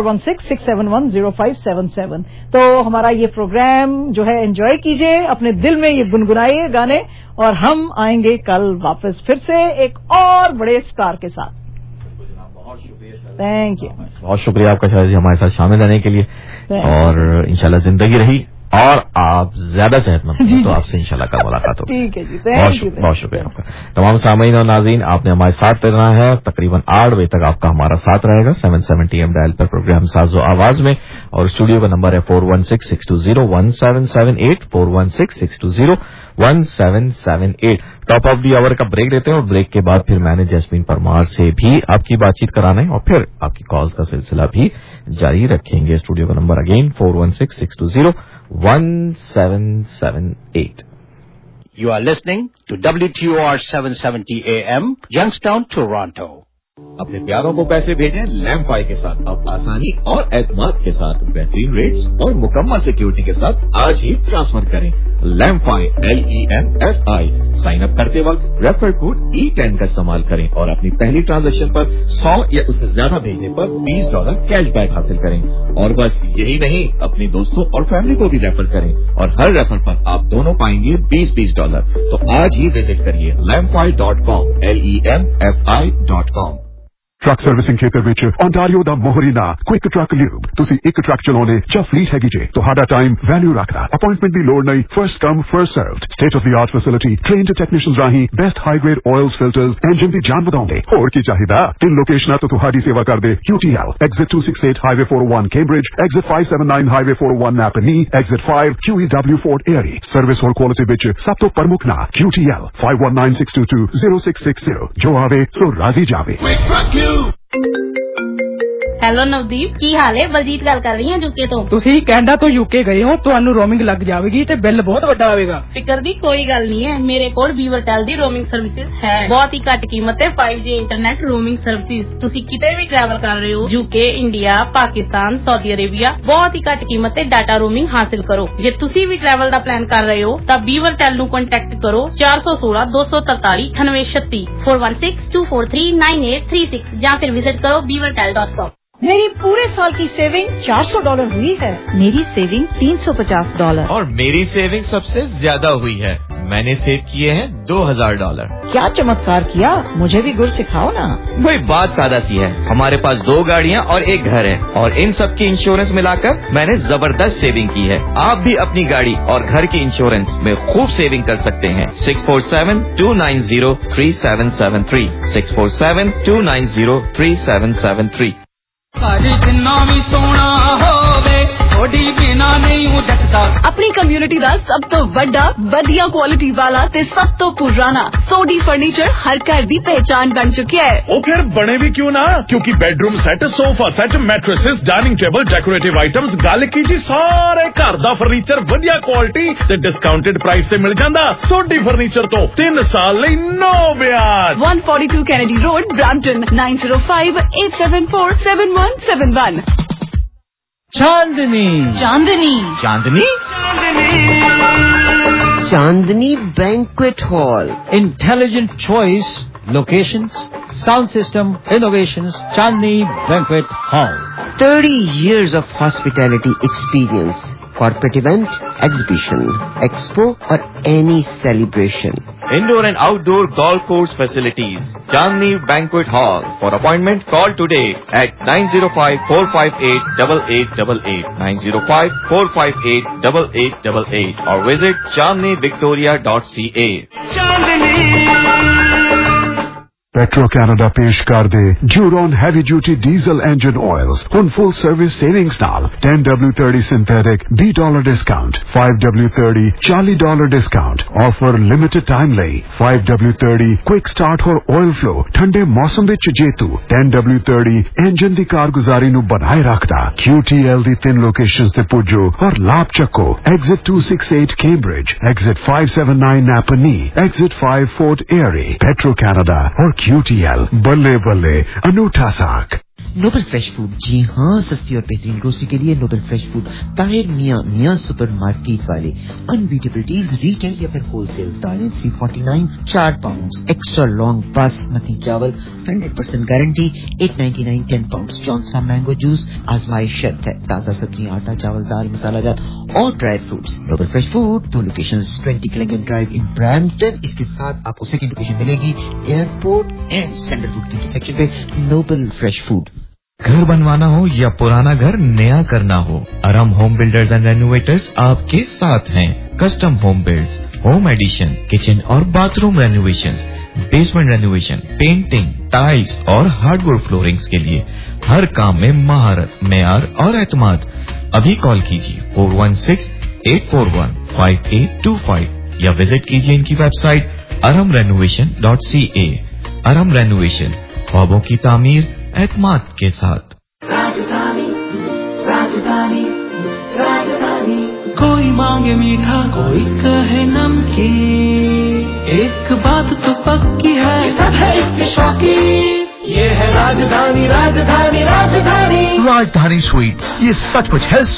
4166710577। तो हमारा ये प्रोग्राम जो है एंजॉय कीजिए, अपने दिल में ये गुनगुनाइए गाने और हम आएंगे कल वापस फिर से एक और बड़े स्टार के साथ। Thank you. बहुत शुक्रिया आपका शायद हमारे साथ शामिल रहने के लिए और इंशाल्लाह जिंदगी रही और आप ज्यादा सेहतमंद तो आपसे इंशाल्लाह कल मुलाकात होगी। ठीक है जी, थैंक यू। बहुत शुक्रिया आपका। तमाम सामीन और नाज़रीन आपने हमारे साथ रहना है। तकरीबन 8 बजे तक आपका हमारा साथ रहेगा 770 AM डायल पर प्रोग्राम साजो आवाज में और स्टूडियो का नंबर है 4166201778 4166201778। टॉप ऑफ दी आवर का ब्रेक देते हैं और ब्रेक के बाद फिर मैंने जैस्मीन परमार से भी आपकी बातचीत कराना है और फिर आपकी कॉल्स का सिलसिला भी जारी रखेंगे। स्टूडियो का number again 4166201778। You are listening to WTOR 770 AM, Youngstown, Toronto. अपने प्यारों को पैसे भेजें लैम्फाई के साथ। अब आसानी और एतमाद के साथ बेहतरीन रेट्स और मुकम्मल सिक्योरिटी के साथ आज ही ट्रांसफर करें। लैम्फाई LEMFI। साइन अप करते वक्त रेफर कोड E10 का इस्तेमाल करें और अपनी पहली ट्रांजैक्शन पर 100 या उससे ज्यादा भेजने पर $20 कैशबैक हासिल करें। और बस यही नहीं, अपने दोस्तों और फैमिली को भी रेफर करें और हर रेफर पर आप दोनों पाएंगे $20। तो आज ही विजिट करिए lamfi.com LEMFI.com। ट्रक सर्विसिंग खेतर विच ओंटारियो दा मोहरी ना क्विक ट्रक ल्यूब। तुसी एक ट्रक चलाने ਜਾਂ ਫਲੀਟ ਹੈਗੀ ਜੇ ਤੁਹਾਡਾ ਟਾਈਮ ਵੈਲਿਊ ਰੱਖਦਾ। ਅਪਾਇੰਟਮੈਂਟ ਦੀ ਲੋੜ ਨਹੀਂ। First come first served. State of the art facility, trained technicians ਰਾਹੀਂ best high grade oils filters engine ਦੀ ਜਾਨ ਵਧਾਉਂਦੇ। ਹੋਰ ਕੀ ਚਾਹੀਦਾ? 3 ਲੋਕੇਸ਼ਨਾਂ ਤੋਂ ਤੁਹਾਡੀ ਸੇਵਾ ਕਰਦੇ QTL exit 268 highway 401 Cambridge, exit 579 highway 401 Napanee, exit 5 QEW Fort Erie। Service और क्वालिटी विच सब तो प्रमुख ना QTL 5196220660। जो आवे सो राजी जावे। ਹੈਲੋ ਨਵਦੀਪ, ਕੀ ਹਾਲ ਹੈ? ਬਲਜੀਤ ਗੱਲ ਕਰ ਰਹੀ ਹਾਂ ਯੂਕੇ ਤੋਂ। ਤੁਸੀਂ ਕੈਨੇਡਾ ਤੋਂ ਯੂਕੇ ਗਏ ਹੋ, ਤੁਹਾਨੂੰ ਰੋਮਿੰਗ ਲੱਗ ਜਾਵੇਗੀ ਤੇ ਬਿੱਲ ਬਹੁਤ ਵੱਡਾ ਆਵੇਗਾ। ਫਿਕਰ ਦੀ ਕੋਈ ਗੱਲ ਨਹੀਂ ਹੈ, ਮੇਰੇ ਕੋਲ ਵੀਵਰਟੈਲ ਦੀ ਰੋਮਿੰਗ ਸਰਵਿਸਿਜ਼ ਹੈ। ਬਹੁਤ ਹੀ ਘੱਟ ਕੀਮਤ ਤੇ 5G ਇੰਟਰਨੈਟ ਰੋਮਿੰਗ ਸਰਵਿਸਿਜ਼। ਤੁਸੀਂ ਕਿਤੇ ਵੀ ਟਰੈਵਲ ਕਰ ਰਹੇ ਹੋ, UK, India, Pakistan, Saudi Arabia, ਬਹੁਤ ਹੀ ਘੱਟ ਕੀਮਤ ਤੇ ਡਾਟਾ ਰੋਮਿੰਗ ਹਾਸਿਲ ਕਰੋ। ਜੇ ਤੁਸੀਂ ਵੀ ਟਰੈਵਲ ਦਾ ਪਲਾਨ ਕਰ ਰਹੇ ਹੋ ਤਾਂ ਵੀਵਰਟੈਲ ਨੂੰ ਕੰਟੈਕਟ ਕਰੋ 416 243 9836 4162439836 ਜਾਂ फिर विजिट करो beavertel.com। मेरी पूरे साल की सेविंग $400 हुई है। मेरी सेविंग $350 और मेरी सेविंग सबसे ज्यादा हुई है। मैंने सेव किए हैं $2000। क्या चमत्कार किया, मुझे भी गुर सिखाओ ना। वही बात सादा सी है, हमारे पास 2 गाड़ियाँ और 1 घर है और इन सब की इंश्योरेंस मिलाकर मैंने जबरदस्त सेविंग की है। आप भी अपनी गाड़ी और घर की इंश्योरेंस में खूब सेविंग कर सकते हैं। 647-290-3773 647-290-3773। अपनी कम्युनिटी का सब तो बड़ा वधिया क्वालिटी वाला ते सब तो पुराना सोडी फर्नीचर हर घर दी पहचान बन चुकी है। वो फिर बने भी क्यों ना, क्योंकि bedroom set, sofa set, mattresses, dining table, decorative items, गल की जी सारे घर दा फर्नीचर वधिया क्वालिटी ते डिस्काउंटेड प्राइस से मिल जांदा। सोडी फर्नीचर तो 3 साल लई नो ब्याज। 142 Kennedy road, Brampton 9058747171। Chandni Chandni Chandni Chandni banquet hall, intelligent choice, locations, sound system, innovations, Chandni banquet hall. 30 years of hospitality experience, corporate event, exhibition, expo or any celebration. Indoor and outdoor golf course facilities. Chandni Banquet Hall. For appointment, call today at 905-458-8888, 905-458-8888 or visit chandnivictoria.ca. Petro Canada पेश कर दे Juron heavy duty diesel engine oils on full service savings नाल 10W30 synthetic $20 discount, 5W30 $40 discount offer limited time ਲਈ 5W30 quick start और oil flow ठंडे मौसम ਵਿੱਚ ਜੇਤੂ 10W30 engine ਦੀ ਕਾਰਗੁਜ਼ਾਰੀ ਨੂੰ ਬਣਾਏ ਰੱਖਦਾ। QTL ਦੀ 3 locations ਤੇ ਪੁੱਜੋ और लाभ ਚੱਕੋ। Exit 268 Cambridge, Exit 579 Napanee, Exit 5 Fort Erie, Petro Canada और QTL बल्ले बल्ले अनूठा साख। नोबल फ्रेश फूड, जी हाँ, सस्ती और बेहतरीन ग्रोसरी के लिए नोबल फ्रेश फूड, ताहिर मियां सुपरमार्केट वाले। अनबीटेबल डील्स रिटेल या फिर होलसेल। दालें 349 4 पाउंड, एक्स्ट्रा लॉन्ग बासमती चावल 100% guarantee 899 10 pound. Johnson mango juice, आजमाइश शर्त है। ताजा सब्जियां, आटा, चावल, दाल, मसाला जात और dry fruits. Noble fresh food 2 locations, 20 Clingan drive in Brampton. इसके साथ आपको सेकंड लोकेशन मिलेगी एयरपोर्ट एंड सैंडलवुड के इंटरसेक्शन पे। Noble fresh food. घर बनवाना हो या पुराना घर नया करना हो, Aram home builders and renovators आपके साथ हैं। Custom home builds, home addition, kitchen और bathroom renovations, basement renovation, painting, tiles और हार्डवुड फ्लोरिंग्स के लिए हर काम में महारत, मेयार और एतमाद। अभी कॉल कीजिए 416-841-5825 या विजिट कीजिए इनकी वेबसाइट aramrenovation.ca। अरम रेनोवेशन, ख्वाबों की तामीर एतमाद के साथ। राजधानी राजधानी राजधानी। कोई मांगे मीठा, कोई कहे नमकीन, एक बात तो पक्की है, सब है इसके शौकीन। ये है राजधानी राजधानी राजधानी। राजधानी स्वीट्स, ये सचमुच है